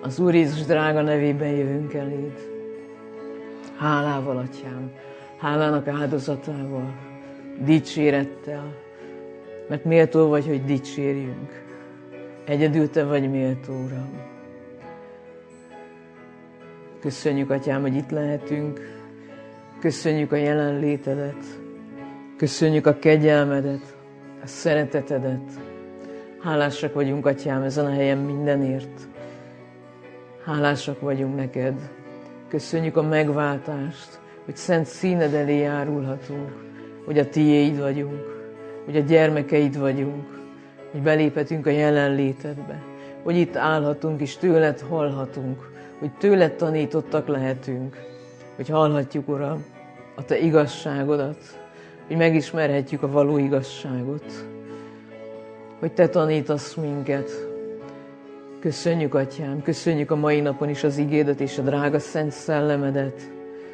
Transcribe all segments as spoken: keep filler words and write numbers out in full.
Az Úr Jézus drága nevében jövünk eléd. Hálával, Atyám, hálának áldozatával, dicsérettel, mert méltó vagy, hogy dicsérjünk. Egyedül Te vagy méltó, Uram. Köszönjük, Atyám, hogy itt lehetünk. Köszönjük a jelenlétedet. Köszönjük a kegyelmedet, a szeretetedet. Hálásak vagyunk, Atyám, ezen a helyen mindenért. Hálásak vagyunk neked. Köszönjük a megváltást, hogy szent színed elé járulhatunk, hogy a tiéd vagyunk, hogy a gyermekeid vagyunk, hogy beléphetünk a jelenlétedbe, hogy itt állhatunk és tőled hallhatunk, hogy tőled tanítottak lehetünk, hogy hallhatjuk, Uram, a Te igazságodat, hogy megismerhetjük a való igazságot, hogy Te tanítasz minket. Köszönjük, Atyám, köszönjük a mai napon is az igédet és a drága szent szellemedet.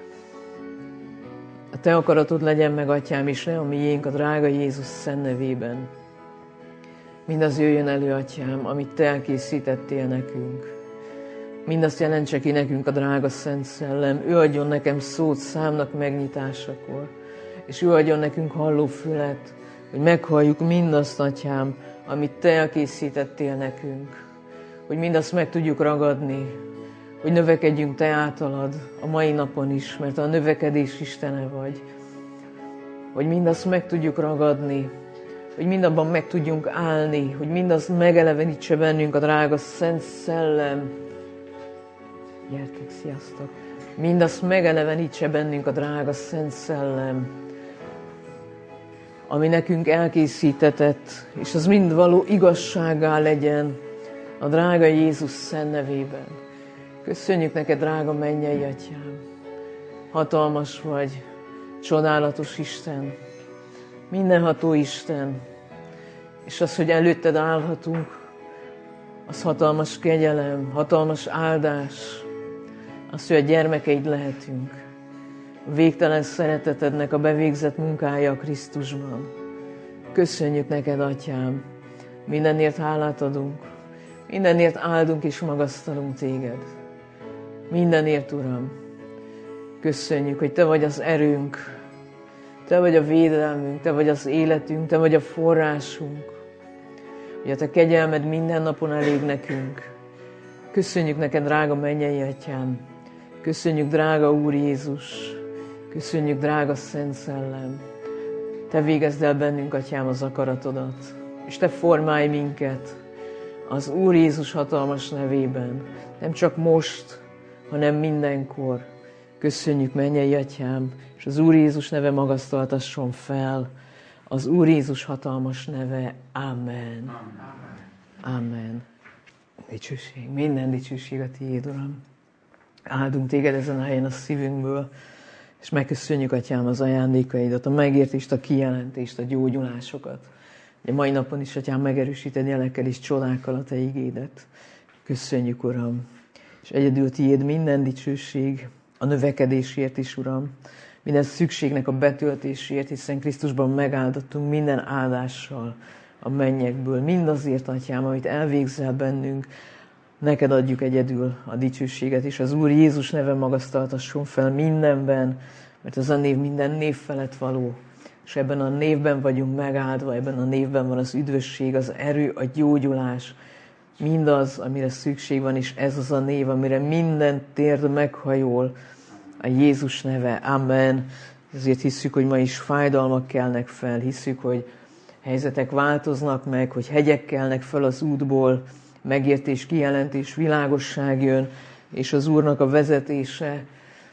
A Te akaratod legyen meg, Atyám, és ne a miénk, a drága Jézus szent nevében. Mindaz jöjjön elő, Atyám, amit Te elkészítettél nekünk. Mindazt jelentse ki nekünk a drága szent szellem. Ő adjon nekem szót számnak megnyitásakor, és ő adjon nekünk hallófület, hogy meghalljuk mindazt, Atyám, amit Te elkészítettél nekünk. Hogy mindazt meg tudjuk ragadni, hogy növekedjünk Te általad a mai napon is, mert a növekedés Istene vagy. Hogy mindazt meg tudjuk ragadni, hogy mindabban meg tudjunk állni, hogy mindazt megelevenítse bennünk a drága Szent Szellem. Gyertek, sziasztok! Mindazt megelevenítse bennünk a drága Szent Szellem, ami nekünk elkészítetett, és az mind való igazsággá legyen a drága Jézus szent nevében. Köszönjük neked, drága mennyei Atyám! Hatalmas vagy, csodálatos Isten, mindenható Isten, és az, hogy előtted állhatunk, az hatalmas kegyelem, hatalmas áldás, az, hogy a gyermekeid lehetünk. A végtelen szeretetednek a bevégzett munkája a Krisztusban. Köszönjük neked, Atyám! Mindenért hálát adunk, mindenért áldunk és magasztalunk téged. Mindenért, Uram! Köszönjük, hogy Te vagy az erőnk, Te vagy a védelmünk, Te vagy az életünk, Te vagy a forrásunk. Hogy a Te kegyelmed minden napon elég nekünk. Köszönjük neked, drága mennyei Atyám! Köszönjük, drága Úr Jézus! Köszönjük, drága Szent Szellem! Te végezd el bennünk, Atyám, az akaratodat, és Te formálj minket az Úr Jézus hatalmas nevében. Nem csak most, hanem mindenkor. Köszönjük, mennyei Atyám, és az Úr Jézus neve magasztaltasson fel. Az Úr Jézus hatalmas neve. Amen. Amen. Dicsőség, minden dicsőség a Tiéd, Uram. Áldunk Téged ezen a helyen a szívünkből, és megköszönjük, Atyám, az ajándékaidat, a megértést, a kijelentést, a gyógyulásokat. A mai napon is, Atyám, megerősíted jelekkel és csodákkal a Te igédet. Köszönjük, Uram. És egyedül Tiéd minden dicsőség, a növekedésért is, Uram. Minden szükségnek a betöltésért, hiszen Krisztusban megáldottunk minden áldással a mennyekből. Mindazért, Atyám, amit elvégzel bennünk, neked adjuk egyedül a dicsőséget, és az Úr Jézus neve magasztaltasson fel mindenben, mert az a név minden név felett való, és ebben a névben vagyunk megáldva, ebben a névben van az üdvösség, az erő, a gyógyulás, mindaz, amire szükség van, és ez az a név, amire minden térd meghajol, a Jézus neve. Amen. Ezért hiszük, hogy ma is fájdalmak kelnek fel, hiszük, hogy helyzetek változnak meg, hogy hegyek kelnek fel az útból, megértés, kijelentés, világosság jön, és az Úrnak a vezetése,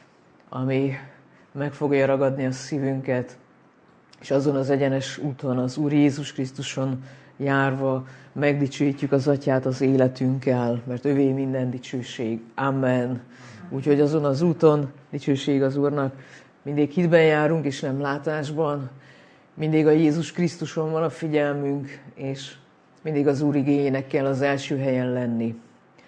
ami meg fogja ragadni a szívünket, és azon az egyenes úton, az Úr Jézus Krisztuson járva megdicsőítjük az Atyát az életünkkel, mert övé minden dicsőség. Amen. Úgyhogy azon az úton, dicsőség az Úrnak, mindig hitben járunk, és nem látásban, mindig a Jézus Krisztuson van a figyelmünk, és mindig az Úr igéjének kell az első helyen lenni.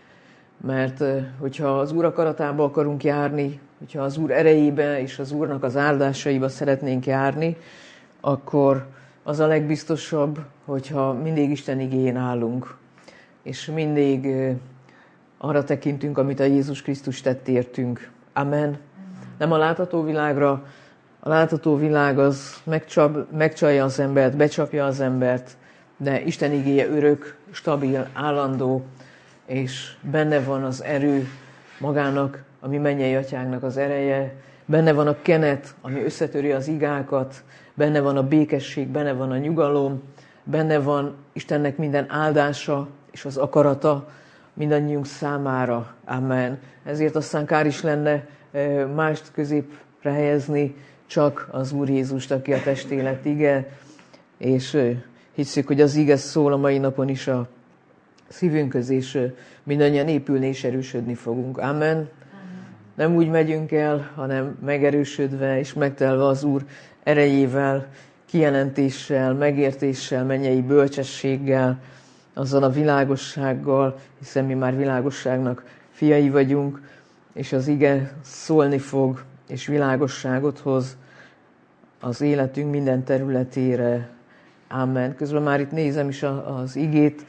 Mert hogyha az Úr akaratába akarunk járni, hogyha az Úr erejébe és az Úrnak az áldásaiba szeretnénk járni, akkor az a legbiztosabb, hogyha mindig Isten igéjén állunk, és mindig arra tekintünk, amit a Jézus Krisztus tett értünk. Amen. Nem a látható világra, a látható világ az megcsap, megcsalja az embert, becsapja az embert, de Isten igéje örök, stabil, állandó, és benne van az erő magának, a mi mennyei atyánknak az ereje, benne van a kenet, ami összetöri az igákat, benne van a békesség, benne van a nyugalom, benne van Istennek minden áldása és az akarata mindannyiunk számára. Amen. Ezért aztán kár is lenne mást középre helyezni, csak az Úr Jézust, aki a testélet ige, és hisszük, hogy az ige szól a mai napon is a szívünkhöz, és mindannyian épülni és erősödni fogunk. Amen. Amen. Nem úgy megyünk el, hanem megerősödve és megtelve az Úr erejével, kijelentéssel, megértéssel, mennyei bölcsességgel, azzal a világossággal, hiszen mi már világosságnak fiai vagyunk, és az ige szólni fog, és világosságot hoz az életünk minden területére. Amen. Közben már itt nézem is az igét,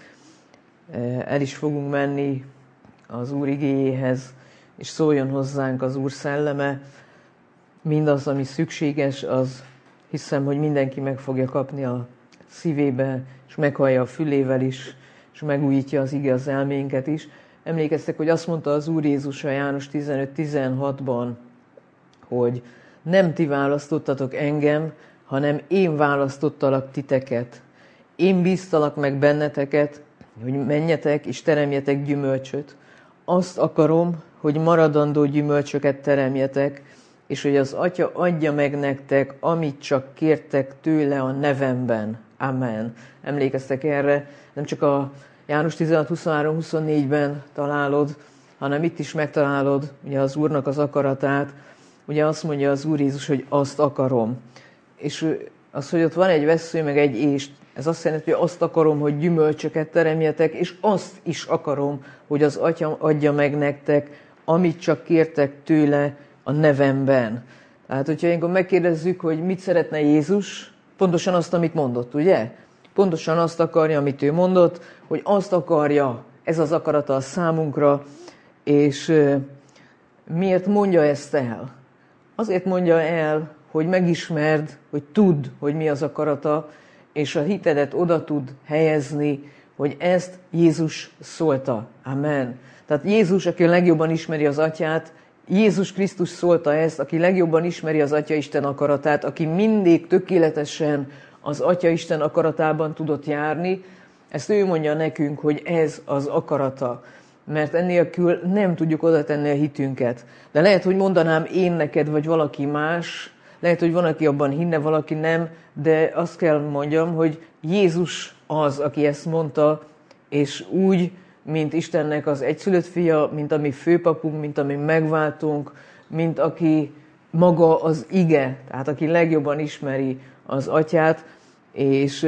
el is fogunk menni az Úr igéjéhez, és szóljon hozzánk az Úr szelleme. Mindaz, ami szükséges, az hiszem, hogy mindenki meg fogja kapni a szívébe, és meghallja a fülével is, és megújítja az ige az elménket is. Emlékeztek, hogy azt mondta az Úr Jézus a János tizenöt tizenhatban, hogy nem ti választottatok engem, hanem én választottalak titeket. Én bíztalak meg benneteket, hogy menjetek és teremjetek gyümölcsöt. Azt akarom, hogy maradandó gyümölcsöket teremjetek, és hogy az Atya adja meg nektek, amit csak kértek tőle a nevemben. Amen. Emlékeztek erre? Nem csak a János tizenhat huszonhárom huszonnégyben találod, hanem itt is megtalálod ugye az Úrnak az akaratát. Ugye azt mondja az Úr Jézus, hogy azt akarom. És az, hogy ott van egy vessző, meg egy ést, ez azt jelenti, hogy azt akarom, hogy gyümölcsöket teremjetek, és azt is akarom, hogy az Atya adja meg nektek, amit csak kértek tőle a nevemben. Tehát, hogyha ilyenkor megkérdezzük, hogy mit szeretne Jézus, pontosan azt, amit mondott, ugye? Pontosan azt akarja, amit ő mondott, hogy azt akarja, ez az akarata a számunkra, és miért mondja ezt el? Azért mondja el, hogy megismerd, hogy tudd, hogy mi az akarata, és a hitedet oda tud helyezni, hogy ezt Jézus szólta. Amen. Tehát Jézus, aki legjobban ismeri az Atyát, Jézus Krisztus szólta ezt, aki legjobban ismeri az Atya Isten akaratát, aki mindig tökéletesen az Atya Isten akaratában tudott járni, ezt ő mondja nekünk, hogy ez az akarata. Mert ennélkül nem tudjuk oda tenni a hitünket. De lehet, hogy mondanám én neked, vagy valaki más, lehet, hogy van, aki abban hinne, valaki nem, de azt kell mondjam, hogy Jézus az, aki ezt mondta, és úgy, mint Istennek az egyszülött fia, mint a mi főpapunk, mint a mi megváltunk, mint aki maga az ige, tehát aki legjobban ismeri az Atyát, és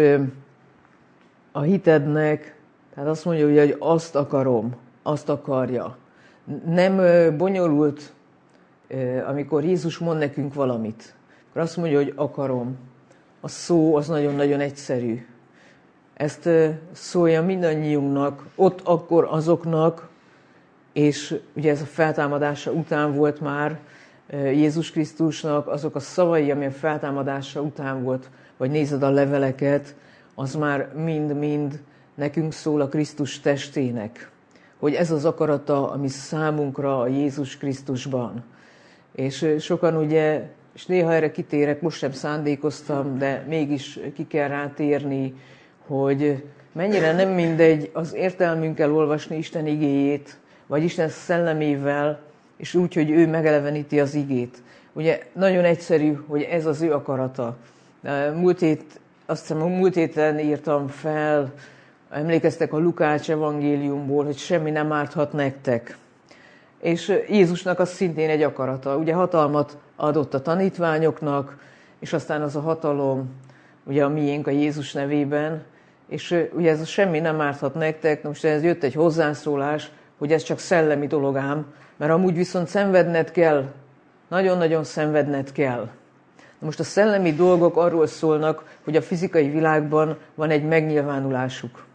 a hitednek, tehát azt mondja, hogy azt akarom, azt akarja. Nem bonyolult, amikor Jézus mond nekünk valamit. Akkor azt mondja, hogy akarom. A szó az nagyon-nagyon egyszerű. Ezt szólja mindannyiunknak, ott akkor azoknak, és ugye ez a feltámadása után volt már Jézus Krisztusnak, azok a szavai, ami a feltámadása után volt, vagy nézed a leveleket, az már mind-mind nekünk szól a Krisztus testének. Hogy ez az akarata, ami számunkra a Jézus Krisztusban. És sokan ugye, és néha erre kitérek, most sem szándékoztam, de mégis ki kell rátérni, hogy mennyire nem mindegy az értelmünkkel olvasni Isten igéjét, vagy Isten szellemével, és úgy, hogy ő megeleveníti az igét. Ugye nagyon egyszerű, hogy ez az ő akarata. Múlt hét, azt hiszem, a múlt héten írtam fel, emlékeztek a Lukács evangéliumból, hogy semmi nem árthat nektek. És Jézusnak az szintén egy akarata. Ugye hatalmat adott a tanítványoknak, és aztán az a hatalom, ugye a miénk a Jézus nevében, és ugye ez a semmi nem árthat nektek, most ez jött egy hozzászólás, hogy ez csak szellemi dolog ám, mert amúgy viszont szenvedned kell, nagyon-nagyon szenvedned kell. Most a szellemi dolgok arról szólnak, hogy a fizikai világban van egy megnyilvánulásuk.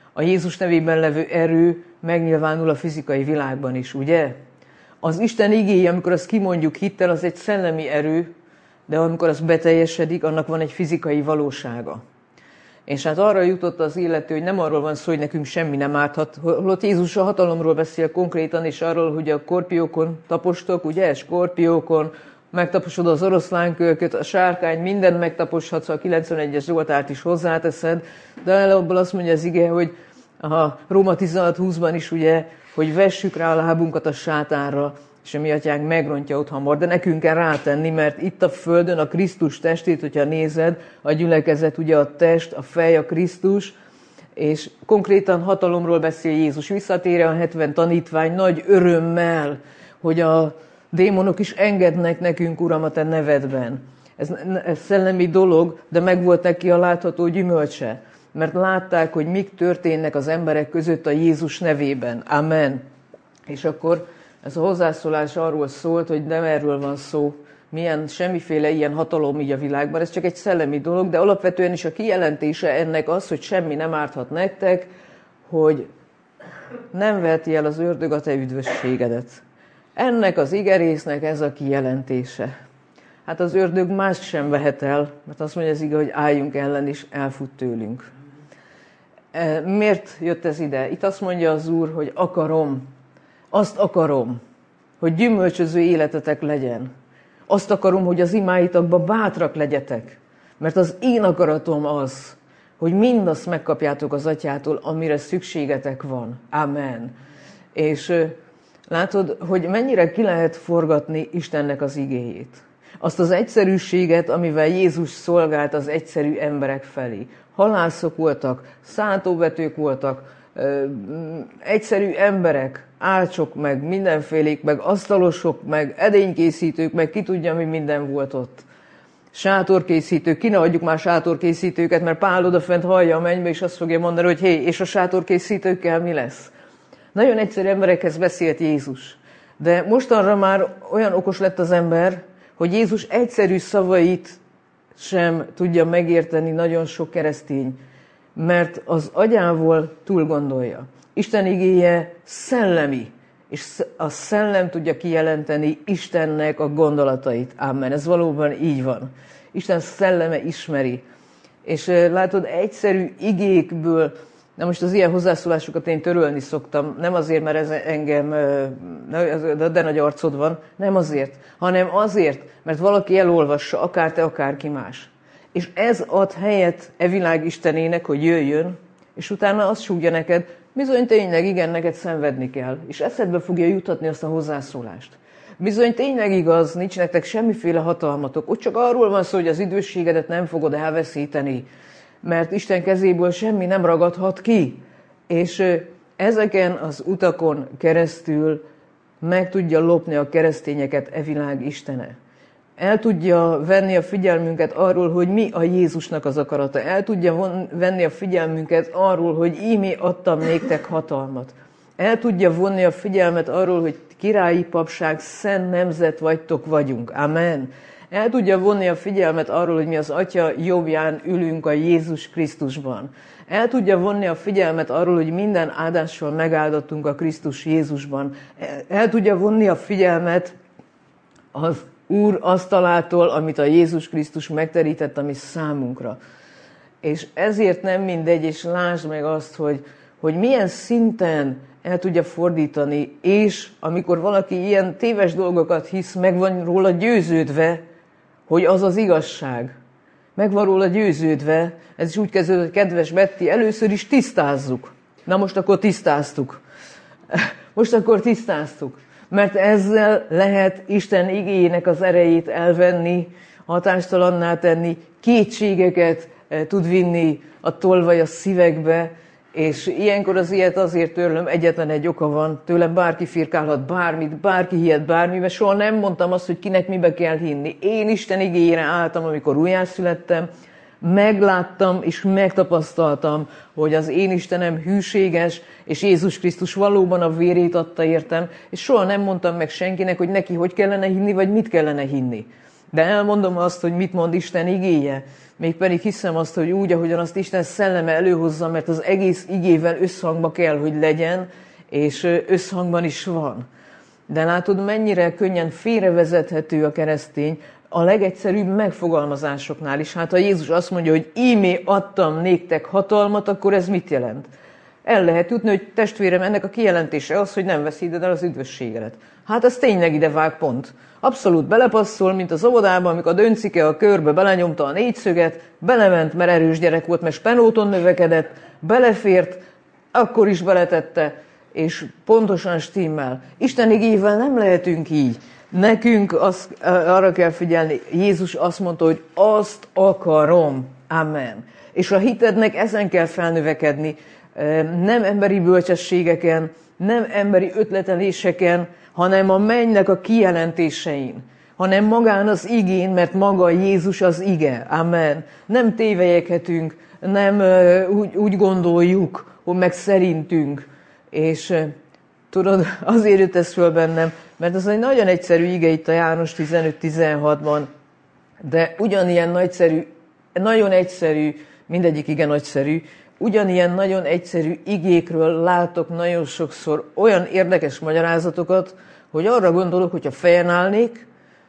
a Jézus nevében levő erő megnyilvánul a fizikai világban is, ugye? Az Isten igéje, amikor azt kimondjuk hittel, az egy szellemi erő, de amikor az beteljesedik, annak van egy fizikai valósága. És hát arra jutott az illető, hogy nem arról van szó, hogy nekünk semmi nem árthat. Holott Jézus a hatalomról beszél konkrétan, és arról, hogy a skorpiókon tapostok, ugye? Skorpiókon megtaposod az oroszlánkölköt, a sárkány, mindent megtaposhatsz, a kilencvenegyes Zsoltárt is hozzáteszed, de abból azt mondja az ige, hogy a Róma tizenhat húszban is ugye, hogy vessük rá a lábunkat a sátánra, és a mi atyánk megrontja ott hamar, de nekünk kell rátenni, mert itt a földön a Krisztus testét, hogyha nézed, a gyülekezet ugye a test, a fej a Krisztus, és konkrétan hatalomról beszél Jézus. Visszatére a hetven tanítvány nagy örömmel, hogy a démonok is engednek nekünk, Uram, a te nevedben. Ez, ez szellemi dolog, de meg volt neki a látható gyümölcse, mert látták, hogy mik történnek az emberek között a Jézus nevében. Amen. És akkor ez a hozzászólás arról szólt, hogy nem erről van szó, milyen semmiféle ilyen hatalom így a világban, ez csak egy szellemi dolog, de alapvetően is a kijelentése ennek az, hogy semmi nem árthat nektek, hogy nem veheti el az ördög a te üdvösségedet. Ennek az igerésznek ez a kijelentése. Hát az ördög mást sem vehet el, mert azt mondja az ige, hogy álljunk ellen, és elfut tőlünk. Miért jött ez ide? Itt azt mondja az Úr, hogy akarom, azt akarom, hogy gyümölcsöző életetek legyen. Azt akarom, hogy az imáitokban bátrak legyetek. Mert az én akaratom az, hogy mindazt megkapjátok az atyától, amire szükségetek van. Amen. És látod, hogy mennyire ki lehet forgatni Istennek az igéjét. Azt az egyszerűséget, amivel Jézus szolgált az egyszerű emberek felé. Halászok voltak, szántóvetők voltak, egyszerű emberek, álcsok meg, mindenfélék, meg asztalosok, meg edénykészítők, meg ki tudja, mi minden volt ott. Sátorkészítők, ki ne adjuk már sátorkészítőket, mert Pál odafent hallja a mennybe, és azt fogja mondani, hogy hé, és a sátorkészítőkkel mi lesz? Nagyon egyszerű emberekhez beszélt Jézus. De mostanra már olyan okos lett az ember, hogy Jézus egyszerű szavait sem tudja megérteni nagyon sok keresztény, mert az agyával túl gondolja. Isten igéje szellemi, és a szellem tudja kijelenteni Istennek a gondolatait. Amen. Ez valóban így van. Isten szelleme ismeri. És látod, egyszerű igékből, na most az ilyen hozzászólásokat én törölni szoktam, nem azért, mert ez engem, de nagy arcod van, nem azért, hanem azért, mert valaki elolvassa, akár te, akár ki más. És ez ad helyet e világ Istenének, hogy jöjjön, és utána azt súgja neked, bizony tényleg, igen, neked szenvedni kell, és eszedbe fogja jutatni azt a hozzászólást. Bizony tényleg igaz, nincs nektek semmiféle hatalmatok, ott csak arról van szó, hogy az idősségedet nem fogod elveszíteni, mert Isten kezéből semmi nem ragadhat ki. És ezeken az utakon keresztül meg tudja lopni a keresztényeket e világ Istene. El tudja venni a figyelmünket arról, hogy mi a Jézusnak az akarata. El tudja von, venni a figyelmünket arról, hogy ímé adtam néktek hatalmat. El tudja vonni a figyelmet arról, hogy királyi papság, szent nemzet vagytok vagyunk. Amen. El tudja vonni a figyelmet arról, hogy mi az Atya jobbján ülünk a Jézus Krisztusban. El tudja vonni a figyelmet arról, hogy minden áldással megáldottunk a Krisztus Jézusban. El tudja vonni a figyelmet az Úr asztalától, amit a Jézus Krisztus megterített a mi számunkra. És ezért nem mindegy, és lásd meg azt, hogy, hogy milyen szinten el tudja fordítani, és amikor valaki ilyen téves dolgokat hisz, meg van róla győződve, hogy az az igazság. Meg van róla győződve, ez is úgy kezdődött, hogy kedves Betty, először is tisztázzuk. Na most akkor tisztáztuk. Most akkor tisztáztuk. Mert ezzel lehet Isten igéjének az erejét elvenni, hatástalanná tenni, kétségeket tud vinni a tolvaj a szívekbe, és ilyenkor az ilyet azért törlöm, egyetlen egy oka van, tőlem bárki firkálhat bármit, bárki hihet bármibe, soha nem mondtam azt, hogy kinek mibe kell hinni. Én Isten igéjére álltam, amikor újjászülettem, megláttam és megtapasztaltam, hogy az én Istenem hűséges, és Jézus Krisztus valóban a vérét adta értem, és soha nem mondtam meg senkinek, hogy neki hogy kellene hinni, vagy mit kellene hinni. De elmondom azt, hogy mit mond Isten igéje. Mégpedig hiszem azt, hogy úgy, ahogyan azt Isten szelleme előhozza, mert az egész igével összhangba kell, hogy legyen, és összhangban is van. De látod, mennyire könnyen félrevezethető a keresztény a legegyszerűbb megfogalmazásoknál is. Hát ha Jézus azt mondja, hogy ímé adtam néktek hatalmat, akkor ez mit jelent? El lehet tudni, hogy testvérem, ennek a kijelentése az, hogy nem veszíted el az üdvösségedet. Hát ez tényleg ide vág pont. Abszolút belepasszol, mint az óvodában, amikor a döncike a körbe belenyomta a négyszöget, belement, mert erős gyerek volt, mert spenóton növekedett, belefért, akkor is beletette, és pontosan stimmel. Isten igével nem lehetünk így. Nekünk az, arra kell figyelni, Jézus azt mondta, hogy azt akarom. Amen. És a hitednek ezen kell felnövekedni, nem emberi bölcsességeken, nem emberi ötleteléseken, hanem a mennynek a kijelentésein, hanem magán az igén, mert maga Jézus az ige. Amen. Nem tévelyekhetünk, nem úgy, úgy gondoljuk, hogy meg szerintünk. És tudod, azért jött ez föl bennem, mert az egy nagyon egyszerű ige itt a János tizenöt tizenhatban, de ugyanilyen nagyszerű, nagyon egyszerű, mindegyik ige nagyszerű, ugyanilyen nagyon egyszerű igékről látok nagyon sokszor olyan érdekes magyarázatokat, hogy arra gondolok, hogyha fejen állnék,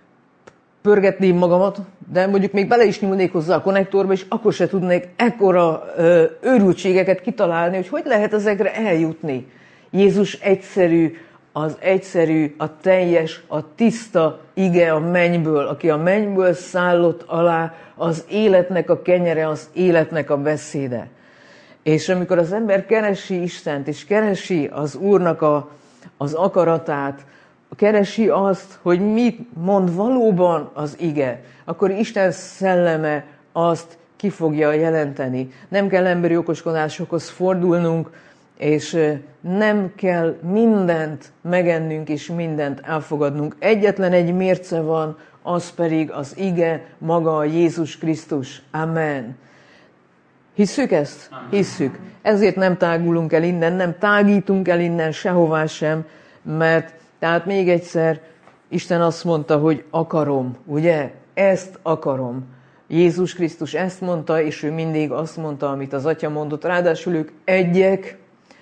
pörgetném magamat, de mondjuk még bele is nyúlnék hozzá a konnektorba, és akkor se tudnék ekkora ö, őrültségeket kitalálni, hogy hogy lehet ezekre eljutni. Jézus egyszerű, az egyszerű, a teljes, a tiszta ige a mennyből, aki a mennyből szállott alá, az életnek a kenyere, az életnek a beszéde. És amikor az ember keresi Istent, és keresi az Úrnak a, az akaratát, keresi azt, hogy mit mond valóban az ige, akkor Isten szelleme azt ki fogja jelenteni. Nem kell emberi okoskodásokhoz fordulnunk, és nem kell mindent megennünk, és mindent elfogadnunk. Egyetlen egy mérce van, az pedig az ige, maga a Jézus Krisztus. Amen. Hisszük ezt? Hisszük. Ezért nem tágulunk el innen, nem tágítunk el innen sehová sem, mert tehát még egyszer Isten azt mondta, hogy akarom, ugye? Ezt akarom. Jézus Krisztus ezt mondta, és ő mindig azt mondta, amit az Atya mondott. Ráadásul ők egyek,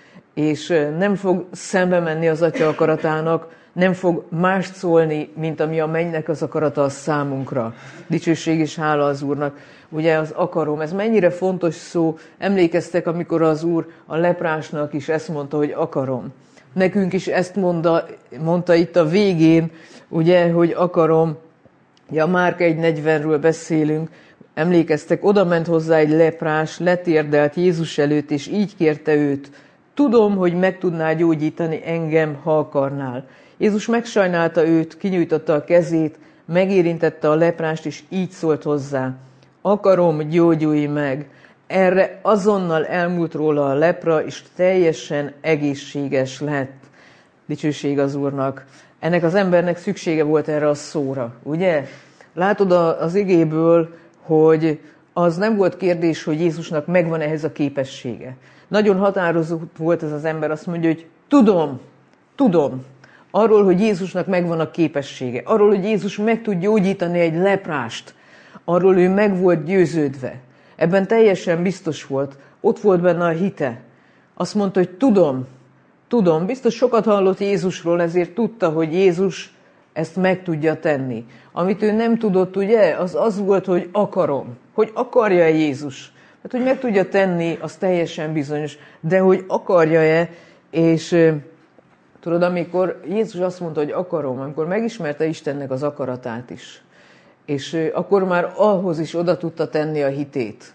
és nem fog szembe menni az Atya akaratának, nem fog mást szólni, mint ami a mennynek az akarata a számunkra. Dicsőség és hála az Úrnak. Ugye az akarom, ez mennyire fontos szó. Emlékeztek, amikor az Úr a leprásnak is ezt mondta, hogy akarom. Nekünk is ezt mondta, mondta itt a végén, ugye, hogy akarom. Ja, Márk egy negyvenről beszélünk. Emlékeztek, oda ment hozzá egy leprás, letérdelt Jézus előtt, és így kérte őt. Tudom, hogy meg tudnál gyógyítani engem, ha akarnál. Jézus megsajnálta őt, kinyújtotta a kezét, megérintette a leprást, és így szólt hozzá. Akarom, gyógyulj meg. Erre azonnal elmúlt róla a lepra, és teljesen egészséges lett. Dicsőség az Úrnak. Ennek az embernek szüksége volt erre a szóra, ugye? Látod az igéből, hogy az nem volt kérdés, hogy Jézusnak megvan ehhez a képessége. Nagyon határozott volt ez az ember, azt mondja, hogy tudom, tudom. Arról, hogy Jézusnak megvan a képessége. Arról, hogy Jézus meg tud gyógyítani egy leprást. Arról ő meg volt győződve. Ebben teljesen biztos volt. Ott volt benne a hite. Azt mondta, hogy tudom, tudom. Biztos sokat hallott Jézusról, ezért tudta, hogy Jézus ezt meg tudja tenni. Amit ő nem tudott, ugye, az az volt, hogy akarom. Hogy akarja-e Jézus. Hát, hogy meg tudja tenni, az teljesen bizonyos. De hogy akarja-e, és tudod, amikor Jézus azt mondta, hogy akarom, amikor megismerte Istennek az akaratát is, és akkor már ahhoz is oda tudta tenni a hitét,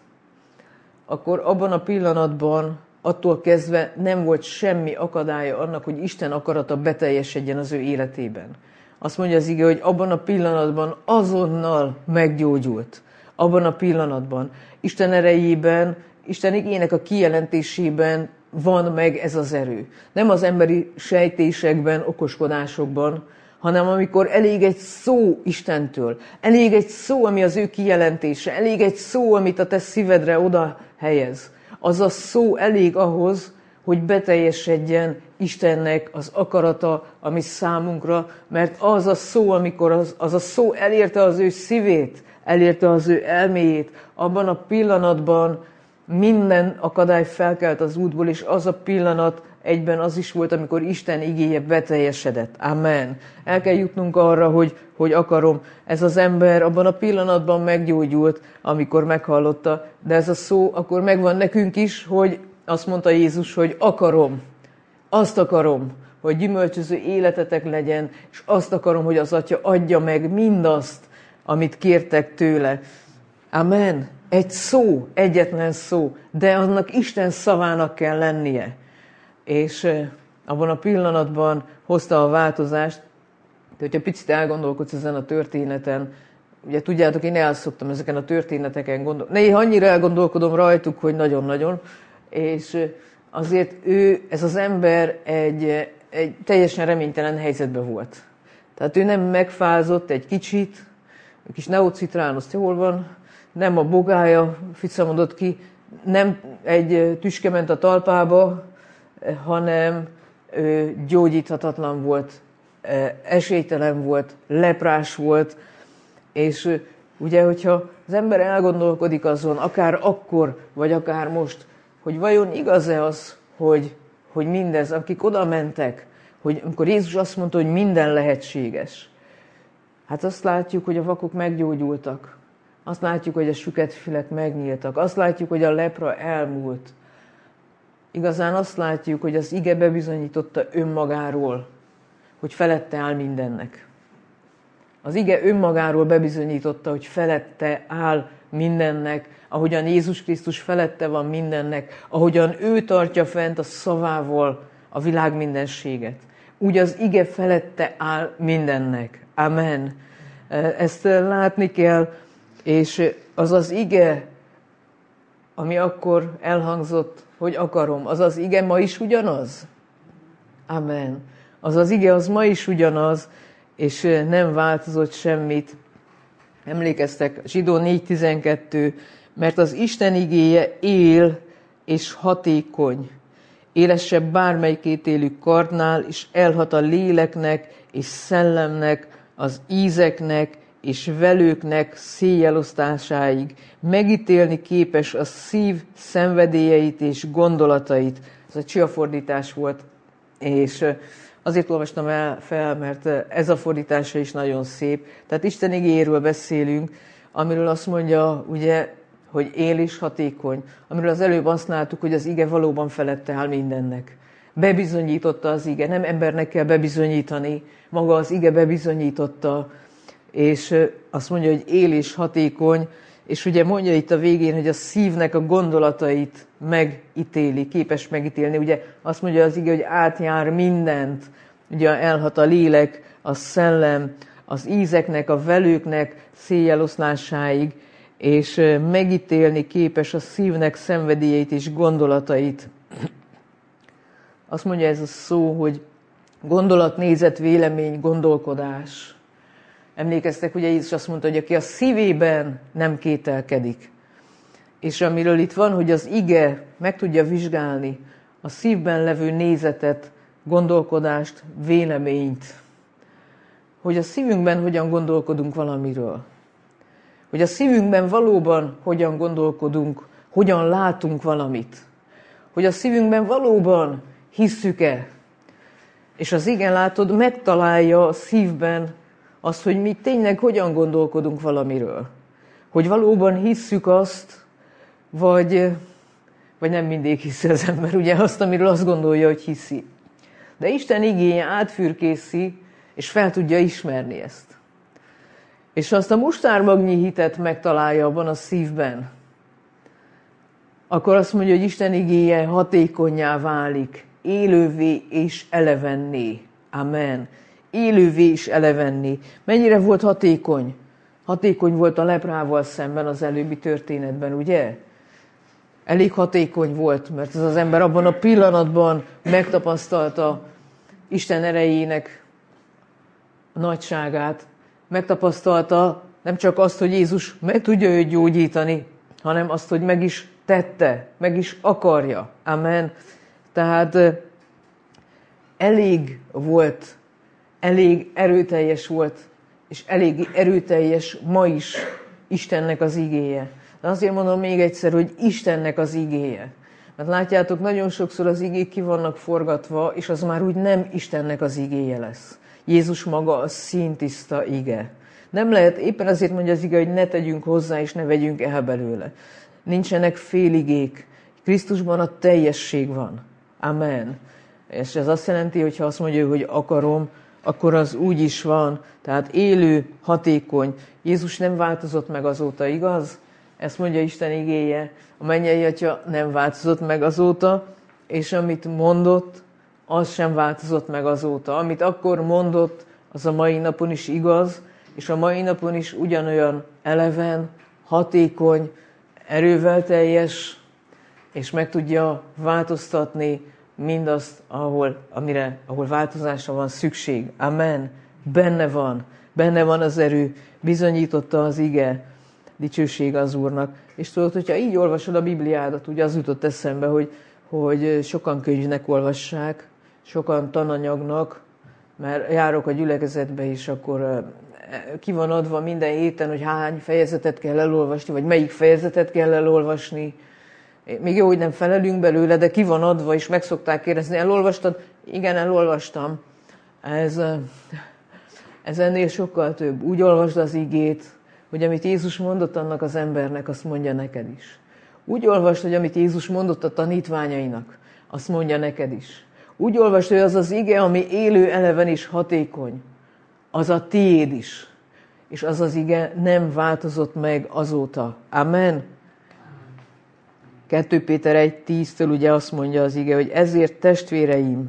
akkor abban a pillanatban, attól kezdve nem volt semmi akadálya annak, hogy Isten akarata beteljesedjen az ő életében. Azt mondja az ige, hogy abban a pillanatban azonnal meggyógyult. Abban a pillanatban. Isten erejében, Isten igének a kijelentésében van meg ez az erő. Nem az emberi sejtésekben, okoskodásokban, hanem amikor elég egy szó Istentől, elég egy szó, ami az ő kijelentése, elég egy szó, amit a te szívedre oda helyez. Az a szó elég ahhoz, hogy beteljesedjen Istennek az akarata, ami számunkra, mert az a szó, amikor az, az a szó elérte az ő szívét, elérte az ő elméjét, abban a pillanatban minden akadály felkelt az útból, és az a pillanat egyben az is volt, amikor Isten igéje beteljesedett. Amen. El kell jutnunk arra, hogy, hogy akarom. Ez az ember abban a pillanatban meggyógyult, amikor meghallotta, de ez a szó akkor megvan nekünk is, hogy azt mondta Jézus, hogy akarom. Azt akarom, hogy gyümölcsöző életetek legyen, és azt akarom, hogy az Atya adja meg mindazt, amit kértek tőle. Amen. Egy szó, egyetlen szó, de annak Isten szavának kell lennie. És abban a pillanatban hozta a változást, de hogyha picit elgondolkodsz ezen a történeten, ugye tudjátok, én elszoktam ezeken a történeteken gondolkodni. Néha annyira elgondolkodom rajtuk, hogy nagyon-nagyon, és azért ő, ez az ember egy, egy teljesen reménytelen helyzetben volt. Tehát ő nem megfázott egy kicsit, egy kis neocitránuszt jól van, nem a bogája ficamodott ki, nem egy tüske ment a talpába, hanem ő gyógyíthatatlan volt, esélytelen volt, leprás volt, és ugye, hogyha az ember elgondolkodik azon, akár akkor, vagy akár most, hogy vajon igaz-e az, hogy, hogy mindez, akik oda mentek, hogy amikor Jézus azt mondta, hogy minden lehetséges, hát azt látjuk, hogy a vakok meggyógyultak, azt látjuk, hogy a süket fülek megnyíltak, azt látjuk, hogy a lepra elmúlt. Igazán azt látjuk, hogy az ige bebizonyította önmagáról, hogy felette áll mindennek. Az ige önmagáról bebizonyította, hogy felette áll mindennek, ahogyan Jézus Krisztus felette van mindennek, ahogyan ő tartja fent a szavával a világ mindenséget. Úgy az ige felette áll mindennek. Amen. Ezt látni kell, és az az ige, ami akkor elhangzott, hogy akarom, az az ige ma is ugyanaz? Amen. Az az ige az ma is ugyanaz, és nem változott semmit. Emlékeztek, Zsidó négy tizenkettő, mert az Isten igéje él és hatékony, élesebb bármely kétélű kardnál, és elhat a léleknek és szellemnek, az ízeknek és velőknek széjjelosztásáig, megítélni képes a szív szenvedélyeit és gondolatait. Ez a csia fordítás volt, és azért olvastam el fel, mert ez a fordítása is nagyon szép. Tehát Isten igéjéről beszélünk, amiről azt mondja, ugye, hogy él és hatékony, amiről az előbb azt láttuk, hogy az ige valóban felette áll mindennek. Bebizonyította az ige, nem embernek kell bebizonyítani, maga az ige bebizonyította, és azt mondja, hogy él és hatékony, és ugye mondja itt a végén, hogy a szívnek a gondolatait megítéli, képes megítélni. Ugye azt mondja az ige, hogy átjár mindent, ugye elhat a lélek, a szellem, az ízeknek, a velőknek széjjeloszlásáig, és megítélni képes a szívnek szenvedélyeit és gondolatait. Azt mondja ez a szó, hogy gondolat, nézet, vélemény, gondolkodás. Emlékeztek, ugye Jézus azt mondta, hogy aki a szívében nem kételkedik. És amiről itt van, hogy az ige meg tudja vizsgálni a szívben levő nézetet, gondolkodást, véleményt. Hogy a szívünkben hogyan gondolkodunk valamiről. Hogy a szívünkben valóban hogyan gondolkodunk, hogyan látunk valamit. Hogy a szívünkben valóban hisszük-e. És az igen, látod, megtalálja a szívben azt, hogy mi tényleg hogyan gondolkodunk valamiről. Hogy valóban hisszük azt, vagy, vagy nem mindig hiszi az ember, ugye azt, amiről azt gondolja, hogy hiszi. De Isten igéje átfürkészi, és fel tudja ismerni ezt. És azt a mustármagnyi hitet megtalálja abban a szívben, akkor azt mondja, hogy Isten igéje hatékonnyá válik, élővé és elevenné. Amen. Élővé és elevenné. Mennyire volt hatékony? Hatékony volt a leprával szemben az előbbi történetben, ugye? Elég hatékony volt, mert ez az ember abban a pillanatban megtapasztalta Isten erejének a nagyságát, megtapasztalta nem csak azt, hogy Jézus meg tudja őt gyógyítani, hanem azt, hogy meg is tette, meg is akarja. Amen. Tehát elég volt, elég erőteljes volt, és elég erőteljes ma is Istennek az igéje. De azért mondom még egyszer, hogy Istennek az igéje. Mert látjátok, nagyon sokszor az igék ki vannak forgatva, és az már úgy nem Istennek az igéje lesz. Jézus maga a színtiszta ige. Nem lehet, éppen azért mondja az ige, hogy ne tegyünk hozzá, és ne vegyünk el belőle. Nincsenek féligék. Krisztusban a teljesség van. Amen. És ez azt jelenti, hogy ha azt mondja, hogy akarom, akkor az úgy is van. Tehát élő, hatékony. Jézus nem változott meg azóta, igaz? Ezt mondja Isten igéje. A mennyei Atya nem változott meg azóta, és amit mondott, az sem változott meg azóta. Amit akkor mondott, az a mai napon is igaz, és a mai napon is ugyanolyan eleven, hatékony, erővel teljes, és meg tudja változtatni mindazt, ahol, amire, ahol változásra van szükség. Amen. Benne van. Benne van az erő. Bizonyította az ige. Dicsőség az Úrnak. És tudod, hogyha így olvasod a Bibliádat, ugye az jutott eszembe, hogy, hogy sokan könyvnek olvassák, sokan tananyagnak, mert járok a gyülekezetbe is, akkor ki van adva minden héten, hogy hány fejezetet kell elolvasni, vagy melyik fejezetet kell elolvasni. Még jó, hogy nem felelünk belőle, de ki van adva, és meg szokták kérdezni, elolvastad? Igen, elolvastam. Ez, ez ennél sokkal több. Úgy olvasd az igét, hogy amit Jézus mondott annak az embernek, azt mondja neked is. Úgy olvasd, hogy amit Jézus mondott a tanítványainak, azt mondja neked is. Úgy olvasd, hogy az az ige, ami élő, eleven és hatékony, az a tiéd is. És az az ige nem változott meg azóta. Amen. kettő Péter egy tíztől ugye azt mondja az ige, hogy ezért testvéreim,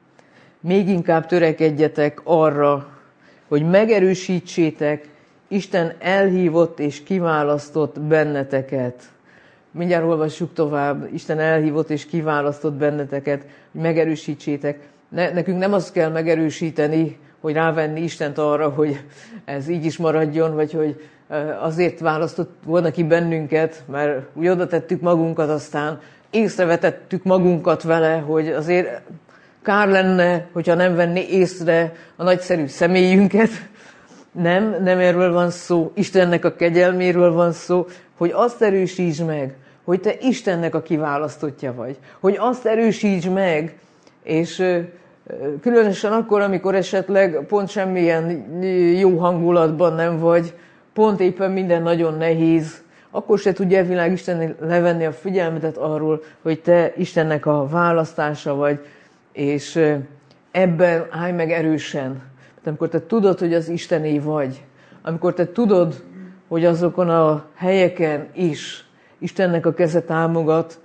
még inkább törekedjetek arra, hogy megerősítsétek Isten elhívott és kiválasztott benneteket. Mindjárt olvassuk tovább. Isten elhívott és kiválasztott benneteket, hogy megerősítsétek. Ne, nekünk nem azt kell megerősíteni, hogy rávenni Istent arra, hogy ez így is maradjon, vagy hogy azért választott volna ki bennünket, mert úgy oda tettük magunkat, aztán észrevetettük magunkat vele, hogy azért kár lenne, hogyha nem venné észre a nagyszerű személyünket. Nem, nem erről van szó, Istennek a kegyelméről van szó, hogy azt erősítsd meg, hogy te Istennek a kiválasztottja vagy. Hogy azt erősítsd meg, és különösen akkor, amikor esetleg pont semmilyen jó hangulatban nem vagy, pont éppen minden nagyon nehéz, akkor se tudja a világ Isten levenni a figyelmedet arról, hogy te Istennek a választása vagy, és ebben állj meg erősen. Amikor te tudod, hogy az Istené vagy, amikor te tudod, hogy azokon a helyeken is Istennek a keze támogat,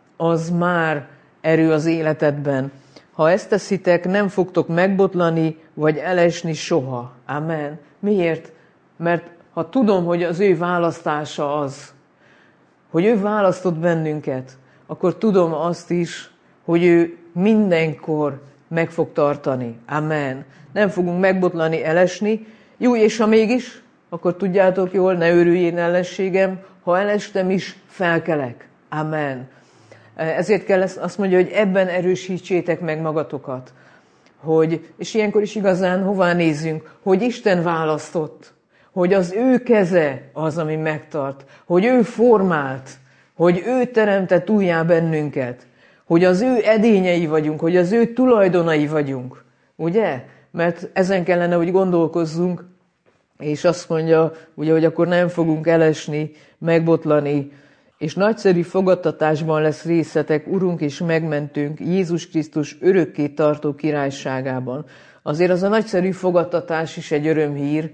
az már erő az életedben. Ha ezt teszitek, nem fogtok megbotlani, vagy elesni soha. Amen. Miért? Mert ha tudom, hogy az ő választása az, hogy ő választott bennünket, akkor tudom azt is, hogy ő mindenkor meg fog tartani. Amen. Nem fogunk megbotlani, elesni. Jó, és ha mégis, akkor tudjátok jól, ne örüljén ellenségem, ha elestem is, felkelek. Amen. Ezért kell azt mondja, hogy ebben erősítsétek meg magatokat. Hogy, és ilyenkor is igazán hová nézzünk, hogy Isten választott, hogy az ő keze az, ami megtart, hogy ő formált, hogy ő teremtett újjá bennünket, hogy az ő edényei vagyunk, hogy az ő tulajdonai vagyunk. Ugye? Mert ezen kellene, hogy gondolkozzunk, és azt mondja, ugye, hogy akkor nem fogunk elesni, megbotlani, és nagyszerű fogadtatásban lesz részetek, Urunk és megmentünk, Jézus Krisztus örökké tartó királyságában. Azért az a nagyszerű fogadtatás is egy örömhír,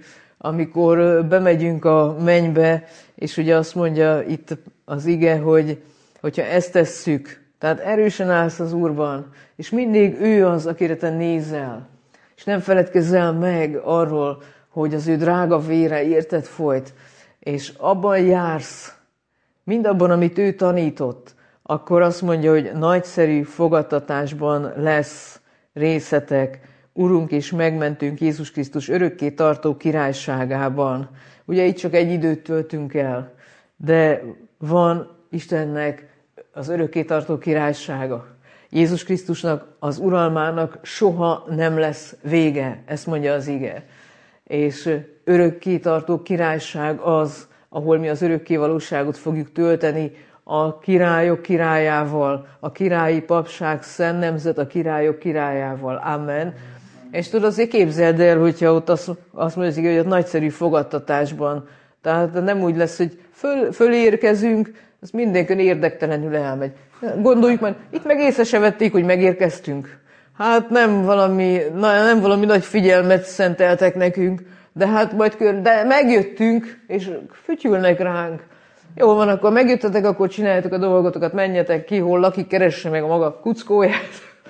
amikor bemegyünk a mennybe, és ugye azt mondja itt az ige, hogy hogyha ezt tesszük, tehát erősen állsz az Úrban, és mindig ő az, akire te nézel, és nem feledkezzel meg arról, hogy az ő drága vére érted folyt, és abban jársz, mindabban, amit ő tanított, akkor azt mondja, hogy nagyszerű fogadtatásban lesz részetek, Urunk és megmentünk Jézus Krisztus örökké tartó királyságában. Ugye itt csak egy időt töltünk el, de van Istennek az örökké tartó királysága. Jézus Krisztusnak, az uralmának soha nem lesz vége, ezt mondja az ige. És örökkétartó királyság az, ahol mi az örökké valóságot fogjuk tölteni a királyok királyával, a királyi papság szent nemzet a királyok királyával. Amen. És tudod, azért képzeld el, hogyha ott azt, azt mondja, hogy ott nagyszerű fogadtatásban, tehát nem úgy lesz, hogy föl, fölérkezünk, az mindenkön érdektelenül elmegy. Gondoljuk már, itt meg észre se vették, hogy megérkeztünk. Hát nem valami, na, nem valami nagy figyelmet szenteltek nekünk, de hát majd kör, de megjöttünk, és fütyülnek ránk. Jó van, akkor megjöttetek, akkor csináljátok a dolgotokat, menjetek ki, hol lakik, keresse meg a maga kuckóját.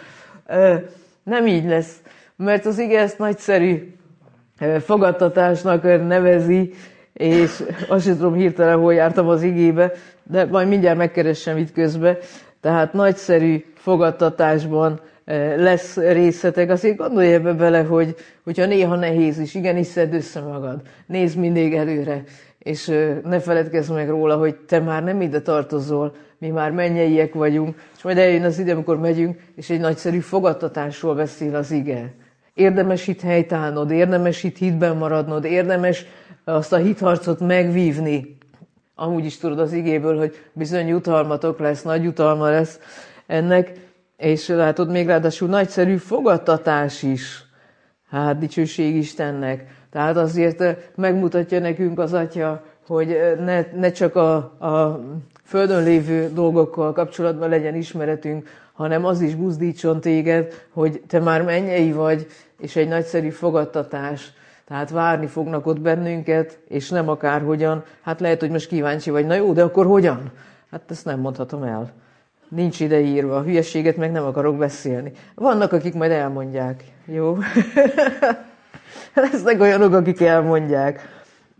Nem így lesz, mert az ige ezt nagyszerű fogadtatásnak nevezi, és azt sem tudom hirtelen, hol jártam az igébe, de majd mindjárt megkeressem itt közben. Tehát nagyszerű fogadtatásban lesz részletek. Azért gondolj ebbe bele, hogy hogyha néha nehéz is, igenis szedd össze magad. Nézd mindig előre, és ne feledkezz meg róla, hogy te már nem ide tartozol, mi már mennyeiek vagyunk, és majd eljön az ide, amikor megyünk, és egy nagyszerű fogadtatásról beszél az ige. Érdemes itt helytállnod, érdemes itt hitben maradnod, érdemes azt a hitharcot megvívni. Amúgy is tudod az igéből, hogy bizony jutalmatok lesz, nagy jutalma lesz ennek, és látod, még ráadásul nagyszerű fogadtatás is. Hát dicsőség Istennek. Tehát azért megmutatja nekünk az Atya, hogy ne, ne csak a, a földön lévő dolgokkal kapcsolatban legyen ismeretünk, hanem az is buzdítson téged, hogy te már mennyei vagy, és egy nagyszerű fogadtatás. Tehát várni fognak ott bennünket, és nem akárhogyan. Hát lehet, hogy most kíváncsi vagy, na jó, de akkor hogyan? Hát ezt nem mondhatom el. Nincs ide írva, a hülyeséget meg nem akarok beszélni. Vannak, akik majd elmondják, jó? Lesznek olyanok, akik elmondják.